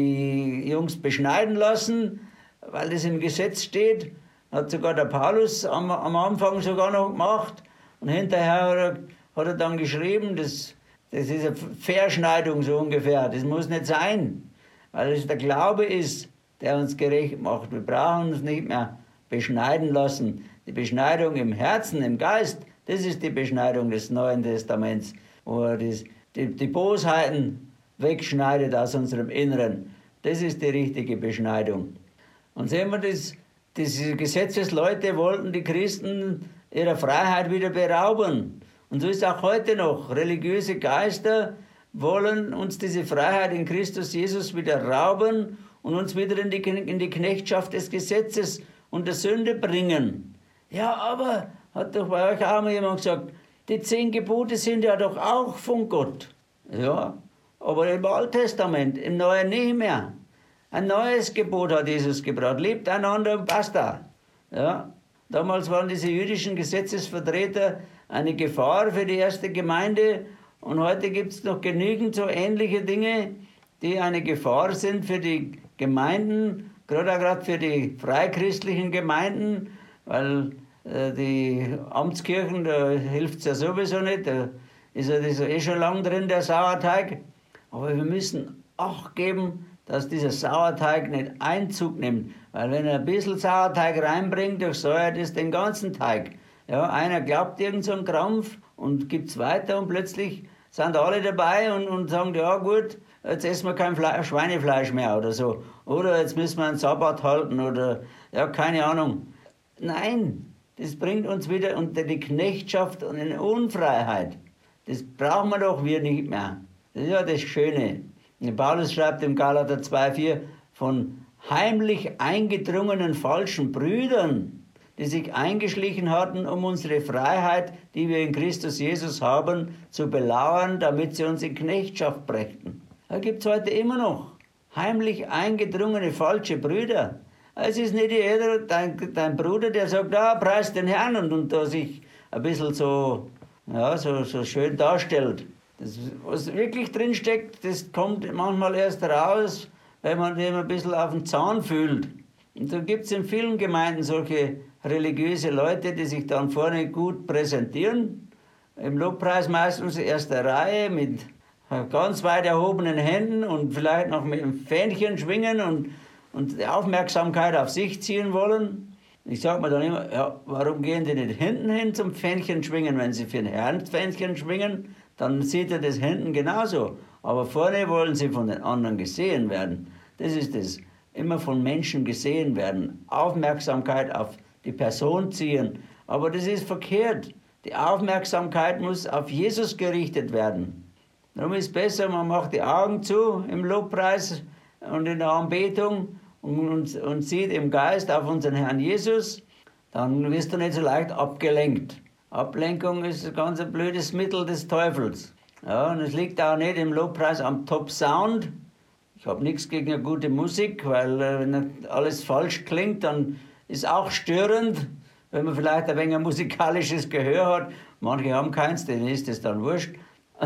die Jungs beschneiden lassen, weil das im Gesetz steht. Hat sogar der Paulus am, am Anfang sogar noch gemacht. Und hinterher hat er, hat er dann geschrieben, das, das ist eine Verschneidung so ungefähr. Das muss nicht sein, weil es der Glaube ist, der uns gerecht macht. Wir brauchen uns nicht mehr beschneiden lassen. Die Beschneidung im Herzen, im Geist, das ist die Beschneidung des Neuen Testaments, wo er das, die, die Bosheiten wegschneidet aus unserem Inneren. Das ist die richtige Beschneidung. Und sehen wir, das, diese Gesetzesleute wollten die Christen ihrer Freiheit wieder berauben. Und so ist auch heute noch. Religiöse Geister wollen uns diese Freiheit in Christus Jesus wieder rauben und uns wieder in die, in die Knechtschaft des Gesetzes und der Sünde bringen. Ja, aber, hat doch bei euch auch mal jemand gesagt, die zehn Gebote sind ja doch auch von Gott. Ja, aber im Alten Testament, im Neuen nicht mehr. Ein neues Gebot hat Jesus gebracht. Liebt einander und basta. Ja, damals waren diese jüdischen Gesetzesvertreter eine Gefahr für die erste Gemeinde Und heute gibt es noch genügend so ähnliche Dinge, die eine Gefahr sind für die Gemeinden, gerade auch gerade für die freichristlichen Gemeinden, weil äh, die Amtskirchen, da hilft es ja sowieso nicht, da ist ja das eh schon lang drin, der Sauerteig. Aber wir müssen Acht geben, dass dieser Sauerteig nicht Einzug nimmt. Weil wenn er ein bisschen Sauerteig reinbringt, durchsäuert es den ganzen Teig. Ja, einer glaubt irgend so einen Krampf und gibt es weiter und plötzlich sind alle dabei und, und sagen, ja gut, jetzt essen wir kein Fle Schweinefleisch mehr oder so. Oder jetzt müssen wir einen Sabbat halten oder, ja, keine Ahnung. Nein, das bringt uns wieder unter die Knechtschaft und in Unfreiheit. Das brauchen wir doch wir nicht mehr. Das ist ja das Schöne. Und Paulus schreibt im Galater zwei vier von heimlich eingedrungenen falschen Brüdern, die sich eingeschlichen hatten, um unsere Freiheit, die wir in Christus Jesus haben, zu belauern, damit sie uns in Knechtschaft brächten. Da gibt es heute immer noch heimlich eingedrungene falsche Brüder. Es ist nicht jeder, dein, dein Bruder, der sagt, ah, preis den Herrn und, und da sich ein bisschen so, ja, so, so schön darstellt. Das, was wirklich drinsteckt, das kommt manchmal erst raus, wenn man dem ein bisschen auf den Zahn fühlt. Und da gibt es in vielen Gemeinden solche religiöse Leute, die sich dann vorne gut präsentieren. Im Lobpreis meistens erster Reihe mit ganz weit erhobenen Händen und vielleicht noch mit einem Fähnchen schwingen und, und die Aufmerksamkeit auf sich ziehen wollen. Ich sage mir dann immer, ja, warum gehen die nicht hinten hin zum Fähnchen schwingen? Wenn sie für den Herrn Fähnchen schwingen, dann sieht er das hinten genauso. Aber vorne wollen sie von den anderen gesehen werden. Das ist es. Immer von Menschen gesehen werden. Aufmerksamkeit auf die Person ziehen. Aber das ist verkehrt. Die Aufmerksamkeit muss auf Jesus gerichtet werden. Darum ist es besser, man macht die Augen zu im Lobpreis und in der Anbetung und, und, und sieht im Geist auf unseren Herrn Jesus. Dann wirst du nicht so leicht abgelenkt. Ablenkung ist ein ganz blödes Mittel des Teufels. Ja, und es liegt auch nicht im Lobpreis am Top-Sound. Ich habe nichts gegen eine gute Musik, weil äh, wenn alles falsch klingt, dann ist auch störend, wenn man vielleicht ein wenig ein musikalisches Gehör hat. Manche haben keins, denen ist das dann wurscht.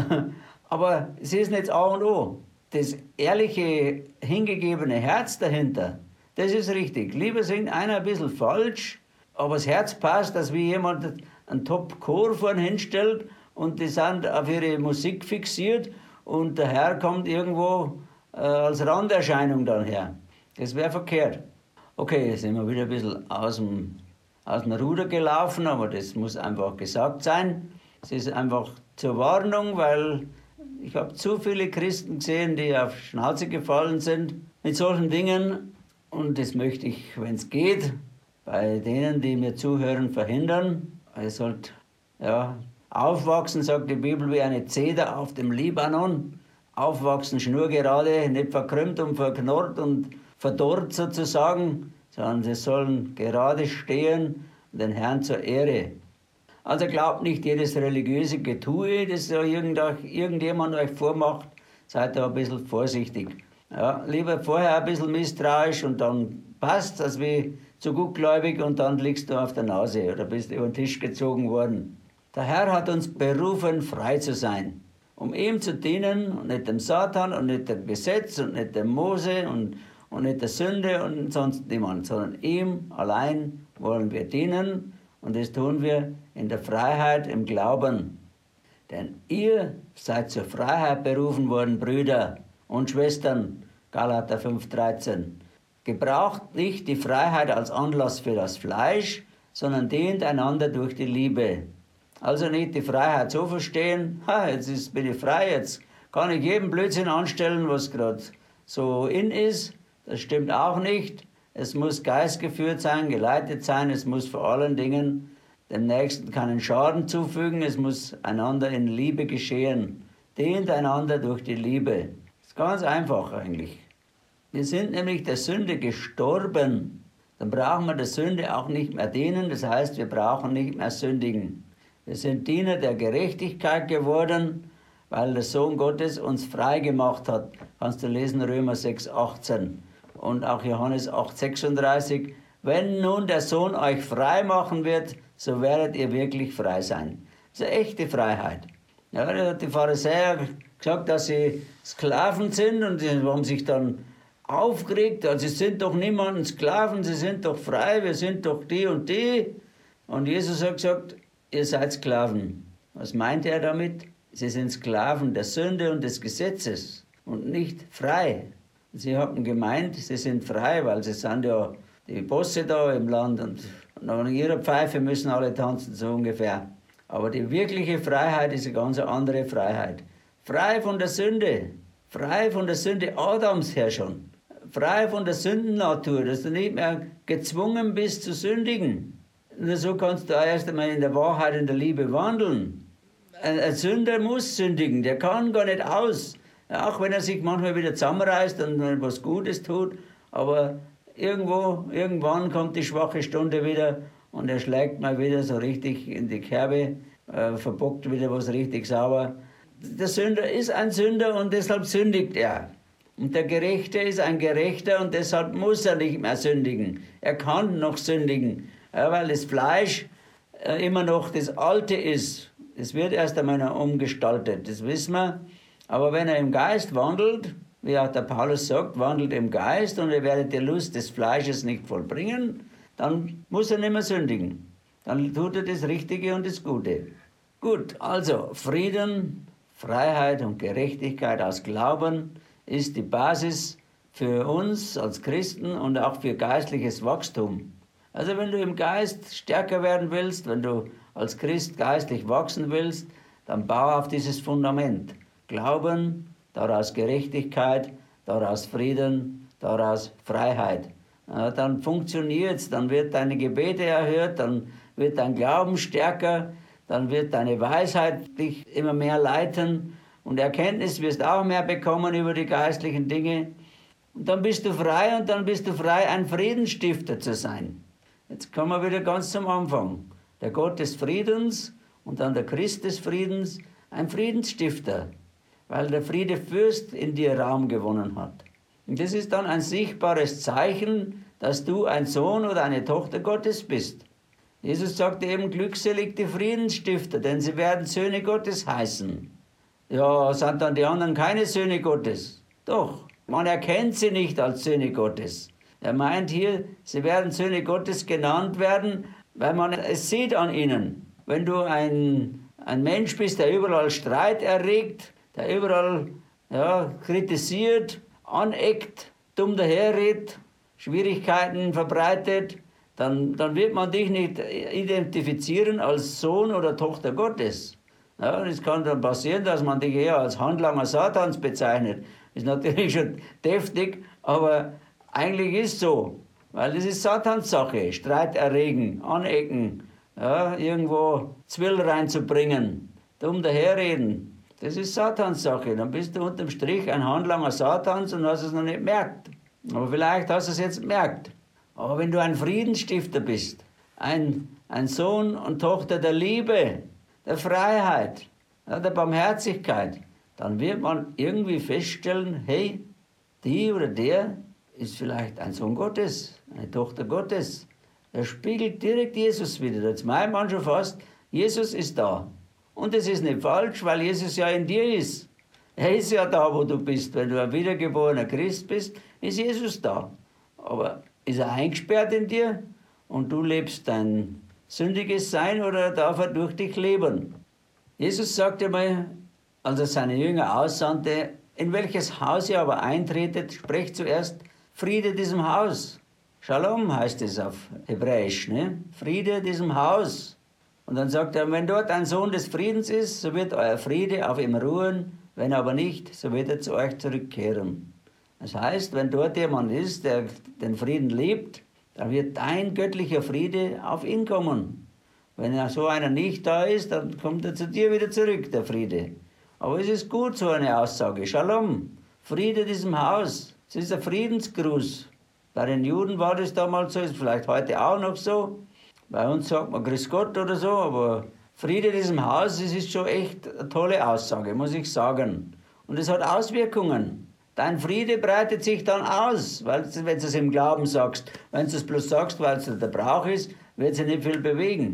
Aber es ist nicht das A und O. Das ehrliche, hingegebene Herz dahinter, das ist richtig. Lieber singt einer ein bisschen falsch, aber das Herz passt, dass wie jemand einen Top-Chor vorne hinstellt und die sind auf ihre Musik fixiert und der Herr kommt irgendwo äh, als Randerscheinung dann her. Das wäre verkehrt. Okay, jetzt sind wir wieder ein bisschen aus dem, aus dem Ruder gelaufen, aber das muss einfach gesagt sein. Es ist einfach zur Warnung, weil ich habe zu viele Christen gesehen, die auf Schnauze gefallen sind mit solchen Dingen. Und das möchte ich, wenn es geht, bei denen, die mir zuhören, verhindern. Ihr sollt ja, aufwachsen, sagt die Bibel, wie eine Zeder auf dem Libanon. Aufwachsen schnurgerade, nicht verkrümmt und verknorrt und verdorrt sozusagen, sondern sie sollen gerade stehen, den Herrn zur Ehre. Also glaubt nicht jedes religiöse Getue, das so irgendjemand euch vormacht, seid da ein bisschen vorsichtig. Ja, lieber vorher ein bisschen misstrauisch und dann passt als wie zu gutgläubig und dann liegst du auf der Nase oder bist über den Tisch gezogen worden. Der Herr hat uns berufen, frei zu sein, um ihm zu dienen und nicht dem Satan und nicht dem Gesetz und nicht dem Mose und, und nicht der Sünde und sonst niemand, sondern ihm allein wollen wir dienen und das tun wir in der Freiheit, im Glauben. Denn ihr seid zur Freiheit berufen worden, Brüder und Schwestern, Galater fünf dreizehn. Gebraucht nicht die Freiheit als Anlass für das Fleisch, sondern dient einander durch die Liebe. Also nicht die Freiheit so verstehen, ha, jetzt ist, bin ich frei, jetzt kann ich jeden Blödsinn anstellen, was gerade so in ist. Das stimmt auch nicht. Es muss geistgeführt sein, geleitet sein, es muss vor allen Dingen dem Nächsten keinen Schaden zufügen, es muss einander in Liebe geschehen. Dient einander durch die Liebe. Das ist ganz einfach eigentlich. Wir sind nämlich der Sünde gestorben. Dann brauchen wir der Sünde auch nicht mehr dienen, das heißt, wir brauchen nicht mehr sündigen. Wir sind Diener der Gerechtigkeit geworden, weil der Sohn Gottes uns frei gemacht hat. Kannst du lesen, Römer sechs achtzehn und auch Johannes acht sechsunddreißig. Wenn nun der Sohn euch frei machen wird, so werdet ihr wirklich frei sein. Das ist eine echte Freiheit. Ja, da hat die Pharisäer gesagt, dass sie Sklaven sind und sie haben sich dann aufgeregt. Also sie sind doch niemanden Sklaven, sie sind doch frei, wir sind doch die und die. Und Jesus hat gesagt, ihr seid Sklaven. Was meint er damit? Sie sind Sklaven der Sünde und des Gesetzes und nicht frei. Sie haben gemeint, sie sind frei, weil sie sind ja die Bosse da im Land und an ihrer Pfeife müssen alle tanzen, so ungefähr. Aber die wirkliche Freiheit ist eine ganz andere Freiheit. Frei von der Sünde, frei von der Sünde Adams her schon, frei von der Sündennatur, dass du nicht mehr gezwungen bist zu sündigen. Nur so kannst du erst einmal in der Wahrheit, in der Liebe wandeln. Ein, ein Sünder muss sündigen, der kann gar nicht aus. Auch wenn er sich manchmal wieder zusammenreißt und was Gutes tut, aber irgendwo, irgendwann kommt die schwache Stunde wieder und er schlägt mal wieder so richtig in die Kerbe, äh, verbockt wieder was richtig sauber. Der Sünder ist ein Sünder und deshalb sündigt er. Und der Gerechte ist ein Gerechter und deshalb muss er nicht mehr sündigen. Er kann noch sündigen, ja, weil das Fleisch äh, immer noch das Alte ist. Es wird erst einmal noch umgestaltet, das wissen wir. Aber wenn er im Geist wandelt, wie auch der Paulus sagt, wandelt im Geist und ihr werdet die Lust des Fleisches nicht vollbringen, dann muss er nicht mehr sündigen. Dann tut er das Richtige und das Gute. Gut, also Frieden, Freiheit und Gerechtigkeit aus Glauben ist die Basis für uns als Christen und auch für geistliches Wachstum. Also wenn du im Geist stärker werden willst, wenn du als Christ geistlich wachsen willst, dann bau auf dieses Fundament. Glauben, daraus Gerechtigkeit, daraus Frieden, daraus Freiheit. Ja, dann funktioniert es, dann wird deine Gebete erhört, dann wird dein Glauben stärker, dann wird deine Weisheit dich immer mehr leiten und Erkenntnis wirst auch mehr bekommen über die geistlichen Dinge. Und dann bist du frei und dann bist du frei, ein Friedensstifter zu sein. Jetzt kommen wir wieder ganz zum Anfang. Der Gott des Friedens und dann der Christ des Friedens, ein Friedensstifter, weil der Friedefürst in dir Raum gewonnen hat. Und das ist dann ein sichtbares Zeichen, dass du ein Sohn oder eine Tochter Gottes bist. Jesus sagte eben, glückselig die Friedensstifter, denn sie werden Söhne Gottes heißen. Ja, sind dann die anderen keine Söhne Gottes? Doch, man erkennt sie nicht als Söhne Gottes. Er meint hier, sie werden Söhne Gottes genannt werden, weil man es sieht an ihnen. Wenn du ein, ein Mensch bist, der überall Streit erregt, der überall ja, kritisiert, aneckt, dumm daherredet, Schwierigkeiten verbreitet, dann, dann wird man dich nicht identifizieren als Sohn oder Tochter Gottes. Ja, es kann dann passieren, dass man dich eher als Handlanger Satans bezeichnet. Ist natürlich schon deftig, aber eigentlich ist so. Weil das ist Satans Sache. Streit erregen, anecken, ja, irgendwo Zwill reinzubringen, dumm daherreden. Das ist Satans Sache. Dann bist du unterm Strich ein Handlanger Satans und hast es noch nicht gemerkt. Aber vielleicht hast du es jetzt gemerkt. Aber wenn du ein Friedensstifter bist, ein, ein Sohn und Tochter der Liebe, der Freiheit, ja, der Barmherzigkeit, dann wird man irgendwie feststellen, hey, die oder der ist vielleicht ein Sohn Gottes, eine Tochter Gottes. Er spiegelt direkt Jesus wieder. Jetzt meint man schon fast, Jesus ist da. Und das ist nicht falsch, weil Jesus ja in dir ist. Er ist ja da, wo du bist. Wenn du ein wiedergeborener Christ bist, ist Jesus da. Aber ist er eingesperrt in dir und du lebst dein sündiges Sein oder darf er durch dich leben? Jesus sagte mal, als er seine Jünger aussandte, in welches Haus ihr aber eintretet, sprecht zuerst Friede diesem Haus. Shalom heißt es auf Hebräisch, ne? Friede diesem Haus. Und dann sagt er, wenn dort ein Sohn des Friedens ist, so wird euer Friede auf ihm ruhen, wenn aber nicht, so wird er zu euch zurückkehren. Das heißt, wenn dort jemand ist, der den Frieden liebt, dann wird dein göttlicher Friede auf ihn kommen. Wenn so einer nicht da ist, dann kommt er zu dir wieder zurück, der Friede. Aber es ist gut, so eine Aussage. Shalom, Friede diesem Haus. Es ist ein Friedensgruß. Bei den Juden war das damals so, ist vielleicht heute auch noch so. Bei uns sagt man Grüß Gott oder so, aber Friede diesem Haus, das ist schon echt eine tolle Aussage, muss ich sagen. Und es hat Auswirkungen. Dein Friede breitet sich dann aus, weil wenn du es im Glauben sagst. Wenn du es bloß sagst, weil es der Brauch ist, wird sich nicht viel bewegen.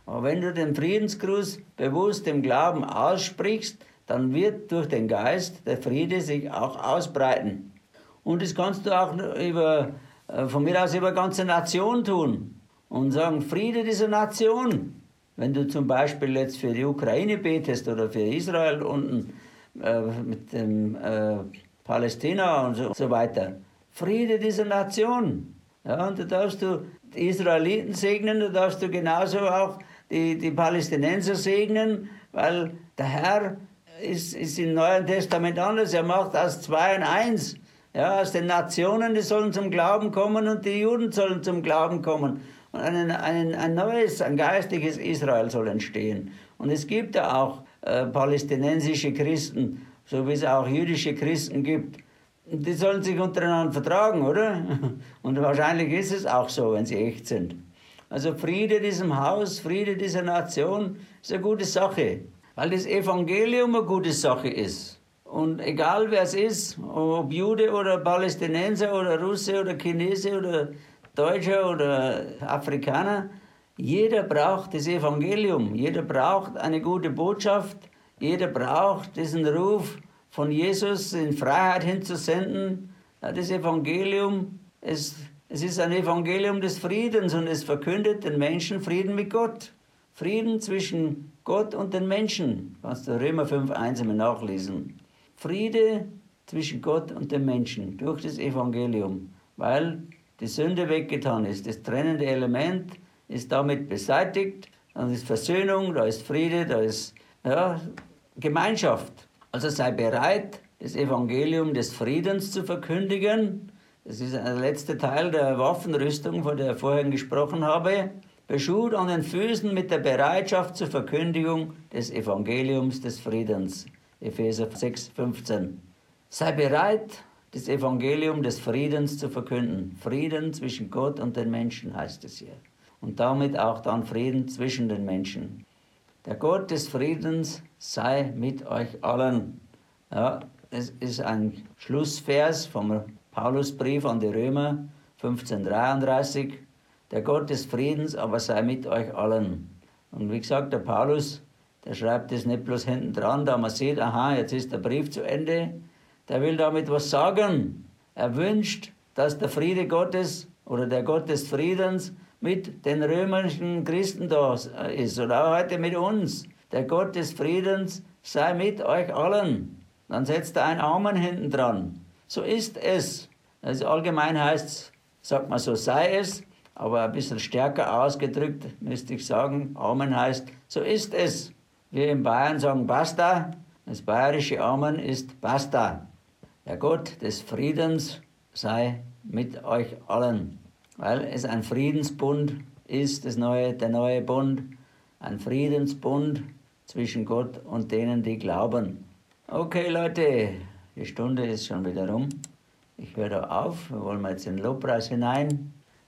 Aber wenn du den Friedensgruß bewusst im Glauben aussprichst, dann wird durch den Geist der Friede sich auch ausbreiten. Und das kannst du auch über, von mir aus über eine ganze Nation tun und sagen, Friede dieser Nation. Wenn du zum Beispiel jetzt für die Ukraine betest oder für Israel unten äh, mit dem äh, Palästina und so, so weiter. Friede dieser Nation. Ja, und da darfst du die Israeliten segnen, da darfst du genauso auch die, die Palästinenser segnen, weil der Herr ist, ist im Neuen Testament anders. Er macht aus zwei und eins. Ja, aus den Nationen, die sollen zum Glauben kommen und die Juden sollen zum Glauben kommen. Und ein, ein, ein neues, ein geistiges Israel soll entstehen. Und es gibt ja auch äh, palästinensische Christen, so wie es auch jüdische Christen gibt. Die sollen sich untereinander vertragen, oder? Und wahrscheinlich ist es auch so, wenn sie echt sind. Also Friede diesem Haus, Friede dieser Nation ist eine gute Sache, weil das Evangelium eine gute Sache ist. Und egal wer es ist, ob Jude oder Palästinenser oder Russe oder Chinese oder Deutscher oder Afrikaner, jeder braucht das Evangelium, jeder braucht eine gute Botschaft, jeder braucht diesen Ruf von Jesus in Freiheit hinzusenden. Das Evangelium, es, es ist ein Evangelium des Friedens und es verkündet den Menschen Frieden mit Gott. Frieden zwischen Gott und den Menschen. Kannst du Römer fünf eins einmal nachlesen. Friede zwischen Gott und den Menschen durch das Evangelium, weil die Sünde weggetan ist. Das trennende Element ist damit beseitigt, dann ist Versöhnung, da ist Friede, da ist ja, Gemeinschaft. Also sei bereit, das Evangelium des Friedens zu verkündigen. Das ist der letzte Teil der Waffenrüstung, von der ich vorhin gesprochen habe. Beschut an den Füßen mit der Bereitschaft zur Verkündigung des Evangeliums des Friedens. Epheser sechs fünfzehn. Sei bereit, das Evangelium des Friedens zu verkünden. Frieden zwischen Gott und den Menschen heißt es hier. Und damit auch dann Frieden zwischen den Menschen. Der Gott des Friedens sei mit euch allen. Ja, es ist ein Schlussvers vom Paulusbrief an die Römer fünfzehn dreiunddreißig. Der Gott des Friedens aber sei mit euch allen. Und wie gesagt, der Paulus, der schreibt das nicht bloß hinten dran, da man sieht, aha, jetzt ist der Brief zu Ende. Der will damit was sagen. Er wünscht, dass der Friede Gottes oder der Gott des Friedens mit den römischen Christen da ist oder auch heute mit uns. Der Gott des Friedens sei mit euch allen. Dann setzt er ein Amen hinten dran. So ist es. Also allgemein heißt, sagt man so sei es, aber ein bisschen stärker ausgedrückt müsste ich sagen, Amen heißt, so ist es. Wir in Bayern sagen Basta, das bayerische Amen ist Basta. Der Gott des Friedens sei mit euch allen, weil es ein Friedensbund ist, das neue, der neue Bund, ein Friedensbund zwischen Gott und denen, die glauben. Okay, Leute, die Stunde ist schon wieder rum. Ich höre da auf, wir wollen jetzt in den Lobpreis hinein.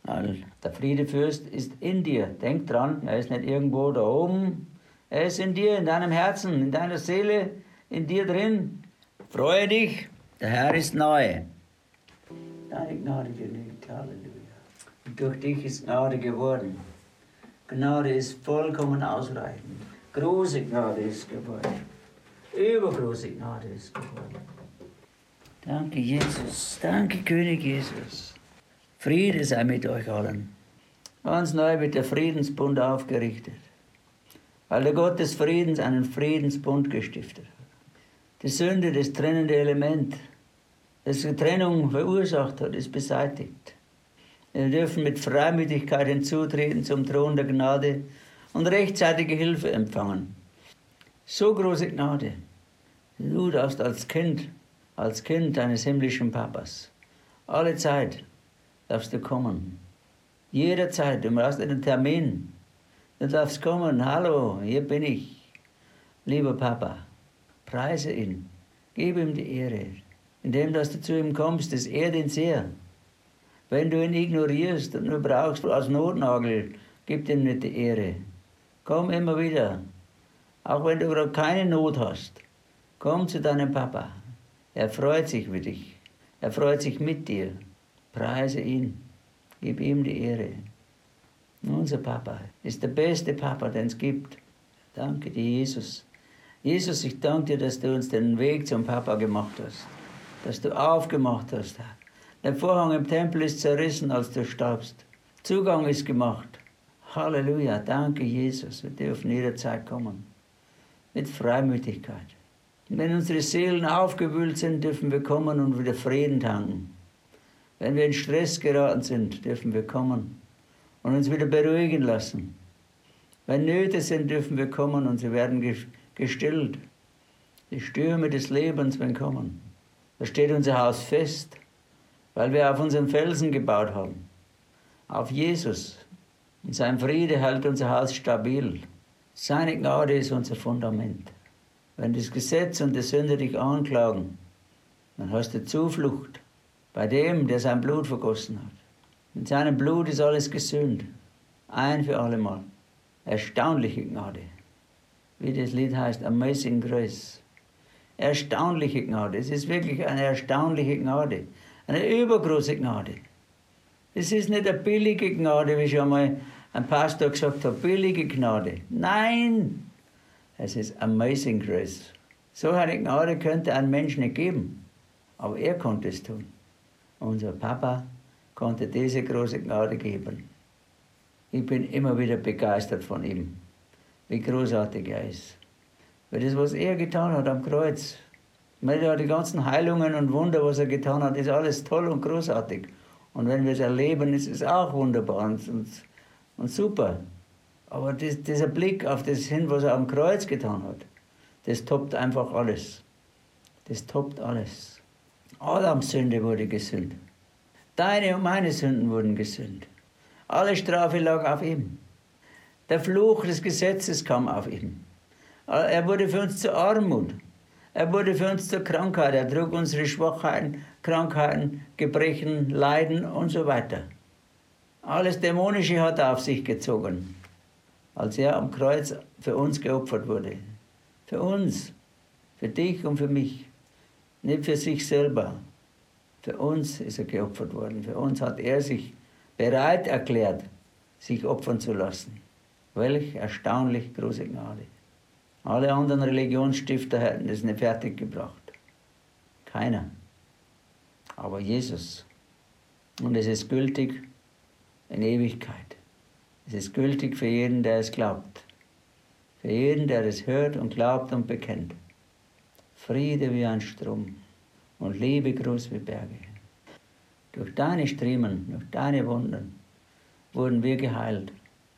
Der Friedefürst ist in dir. Denk dran, er ist nicht irgendwo da oben. Er ist in dir, in deinem Herzen, in deiner Seele, in dir drin. Freue dich, der Herr ist nahe. Deine Gnade genügt, Halleluja. Und durch dich ist Gnade geworden. Gnade ist vollkommen ausreichend. Große Gnade ist geworden. Übergroße Gnade ist geworden. Danke, Jesus. Danke, König Jesus. Friede sei mit euch allen. Ganz neu wird der Friedensbund aufgerichtet. Weil der Gott des Friedens einen Friedensbund gestiftet hat. Die Sünde, das trennende Element, das die Trennung verursacht hat, ist beseitigt. Wir dürfen mit Freimütigkeit hinzutreten zum Thron der Gnade und rechtzeitige Hilfe empfangen. So große Gnade. Du darfst als Kind, als Kind deines himmlischen Papas, alle Zeit darfst du kommen. Jederzeit, du brauchst einen Termin. Du darfst kommen, hallo, hier bin ich. Lieber Papa, preise ihn, gib ihm die Ehre. Indem, dass du zu ihm kommst, das ehrt ihn sehr. Wenn du ihn ignorierst und nur brauchst als Notnagel, gib ihm nicht die Ehre. Komm immer wieder, auch wenn du gerade keine Not hast. Komm zu deinem Papa. Er freut sich für dich. Er freut sich mit dir. Preise ihn. Gib ihm die Ehre. Unser Papa ist der beste Papa, den es gibt. Danke dir, Jesus. Jesus, ich danke dir, dass du uns den Weg zum Papa gemacht hast. Dass du aufgemacht hast. Der Vorhang im Tempel ist zerrissen, als du starbst. Zugang ist gemacht. Halleluja, danke Jesus. Wir dürfen jederzeit kommen. Mit Freimütigkeit. Und wenn unsere Seelen aufgewühlt sind, dürfen wir kommen und wieder Frieden tanken. Wenn wir in Stress geraten sind, dürfen wir kommen und uns wieder beruhigen lassen. Wenn Nöte sind, dürfen wir kommen und sie werden gestillt. Die Stürme des Lebens werden kommen. Da steht unser Haus fest, weil wir auf unseren Felsen gebaut haben. Auf Jesus. Und sein Friede hält unser Haus stabil. Seine Gnade ist unser Fundament. Wenn das Gesetz und die Sünde dich anklagen, dann hast du Zuflucht bei dem, der sein Blut vergossen hat. Mit seinem Blut ist alles gesühnt. Ein für alle Mal. Erstaunliche Gnade. Wie das Lied heißt, Amazing Grace. Erstaunliche Gnade. Es ist wirklich eine erstaunliche Gnade. Eine übergroße Gnade. Es ist nicht eine billige Gnade, wie schon mal ein Pastor gesagt hat, billige Gnade. Nein! Es ist Amazing Grace. So eine Gnade könnte ein Mensch nicht geben. Aber er konnte es tun. Unser Papa konnte diese große Gnade geben. Ich bin immer wieder begeistert von ihm, wie großartig er ist. Weil das, was er getan hat am Kreuz, die ganzen Heilungen und Wunder, was er getan hat, ist alles toll und großartig. Und wenn wir es erleben, ist es auch wunderbar und, und, und super. Aber das, dieser Blick auf das hin, was er am Kreuz getan hat, das toppt einfach alles. Das toppt alles. Adams Sünde wurde gesühnt. Deine und meine Sünden wurden gesühnt. Alle Strafe lag auf ihm. Der Fluch des Gesetzes kam auf ihn. Er wurde für uns zur Armut. Er wurde für uns zur Krankheit. Er trug unsere Schwachheiten, Krankheiten, Gebrechen, Leiden und so weiter. Alles Dämonische hat er auf sich gezogen, als er am Kreuz für uns geopfert wurde. Für uns, für dich und für mich. Nicht für sich selber. Für uns ist er geopfert worden. Für uns hat er sich bereit erklärt, sich opfern zu lassen. Welch erstaunlich große Gnade. Alle anderen Religionsstifter hätten das nicht fertiggebracht. Keiner. Aber Jesus. Und es ist gültig in Ewigkeit. Es ist gültig für jeden, der es glaubt. Für jeden, der es hört und glaubt und bekennt. Friede wie ein Strom und Liebe groß wie Berge. Durch deine Striemen, durch deine Wunden wurden wir geheilt.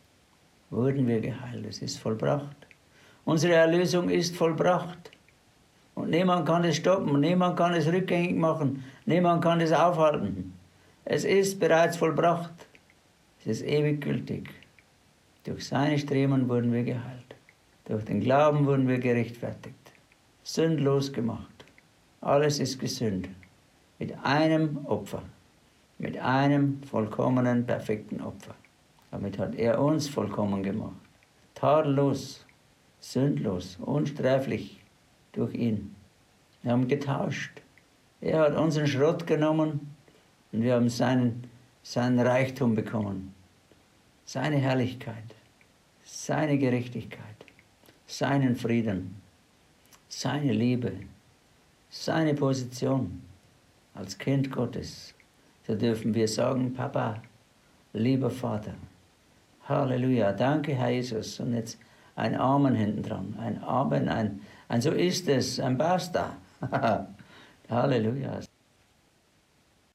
Wurden wir geheilt. Es ist vollbracht. Unsere Erlösung ist vollbracht. Und niemand kann es stoppen, niemand kann es rückgängig machen, niemand kann es aufhalten. Es ist bereits vollbracht. Es ist ewig gültig. Durch seine Striemen wurden wir geheilt. Durch den Glauben wurden wir gerechtfertigt. Sündlos gemacht. Alles ist gesühnt. Mit einem Opfer. Mit einem vollkommenen, perfekten Opfer. Damit hat er uns vollkommen gemacht. Tadellos, sündlos, unsträflich durch ihn. Wir haben getauscht. Er hat unseren Schrott genommen und wir haben seinen, seinen Reichtum bekommen. Seine Herrlichkeit, seine Gerechtigkeit, seinen Frieden, seine Liebe, seine Position als Kind Gottes. So dürfen wir sagen, Papa, lieber Vater, Halleluja, danke Herr Jesus. Und jetzt ein Amen hinten dran, ein Amen, ein, ein so ist es, ein Basta. Halleluja.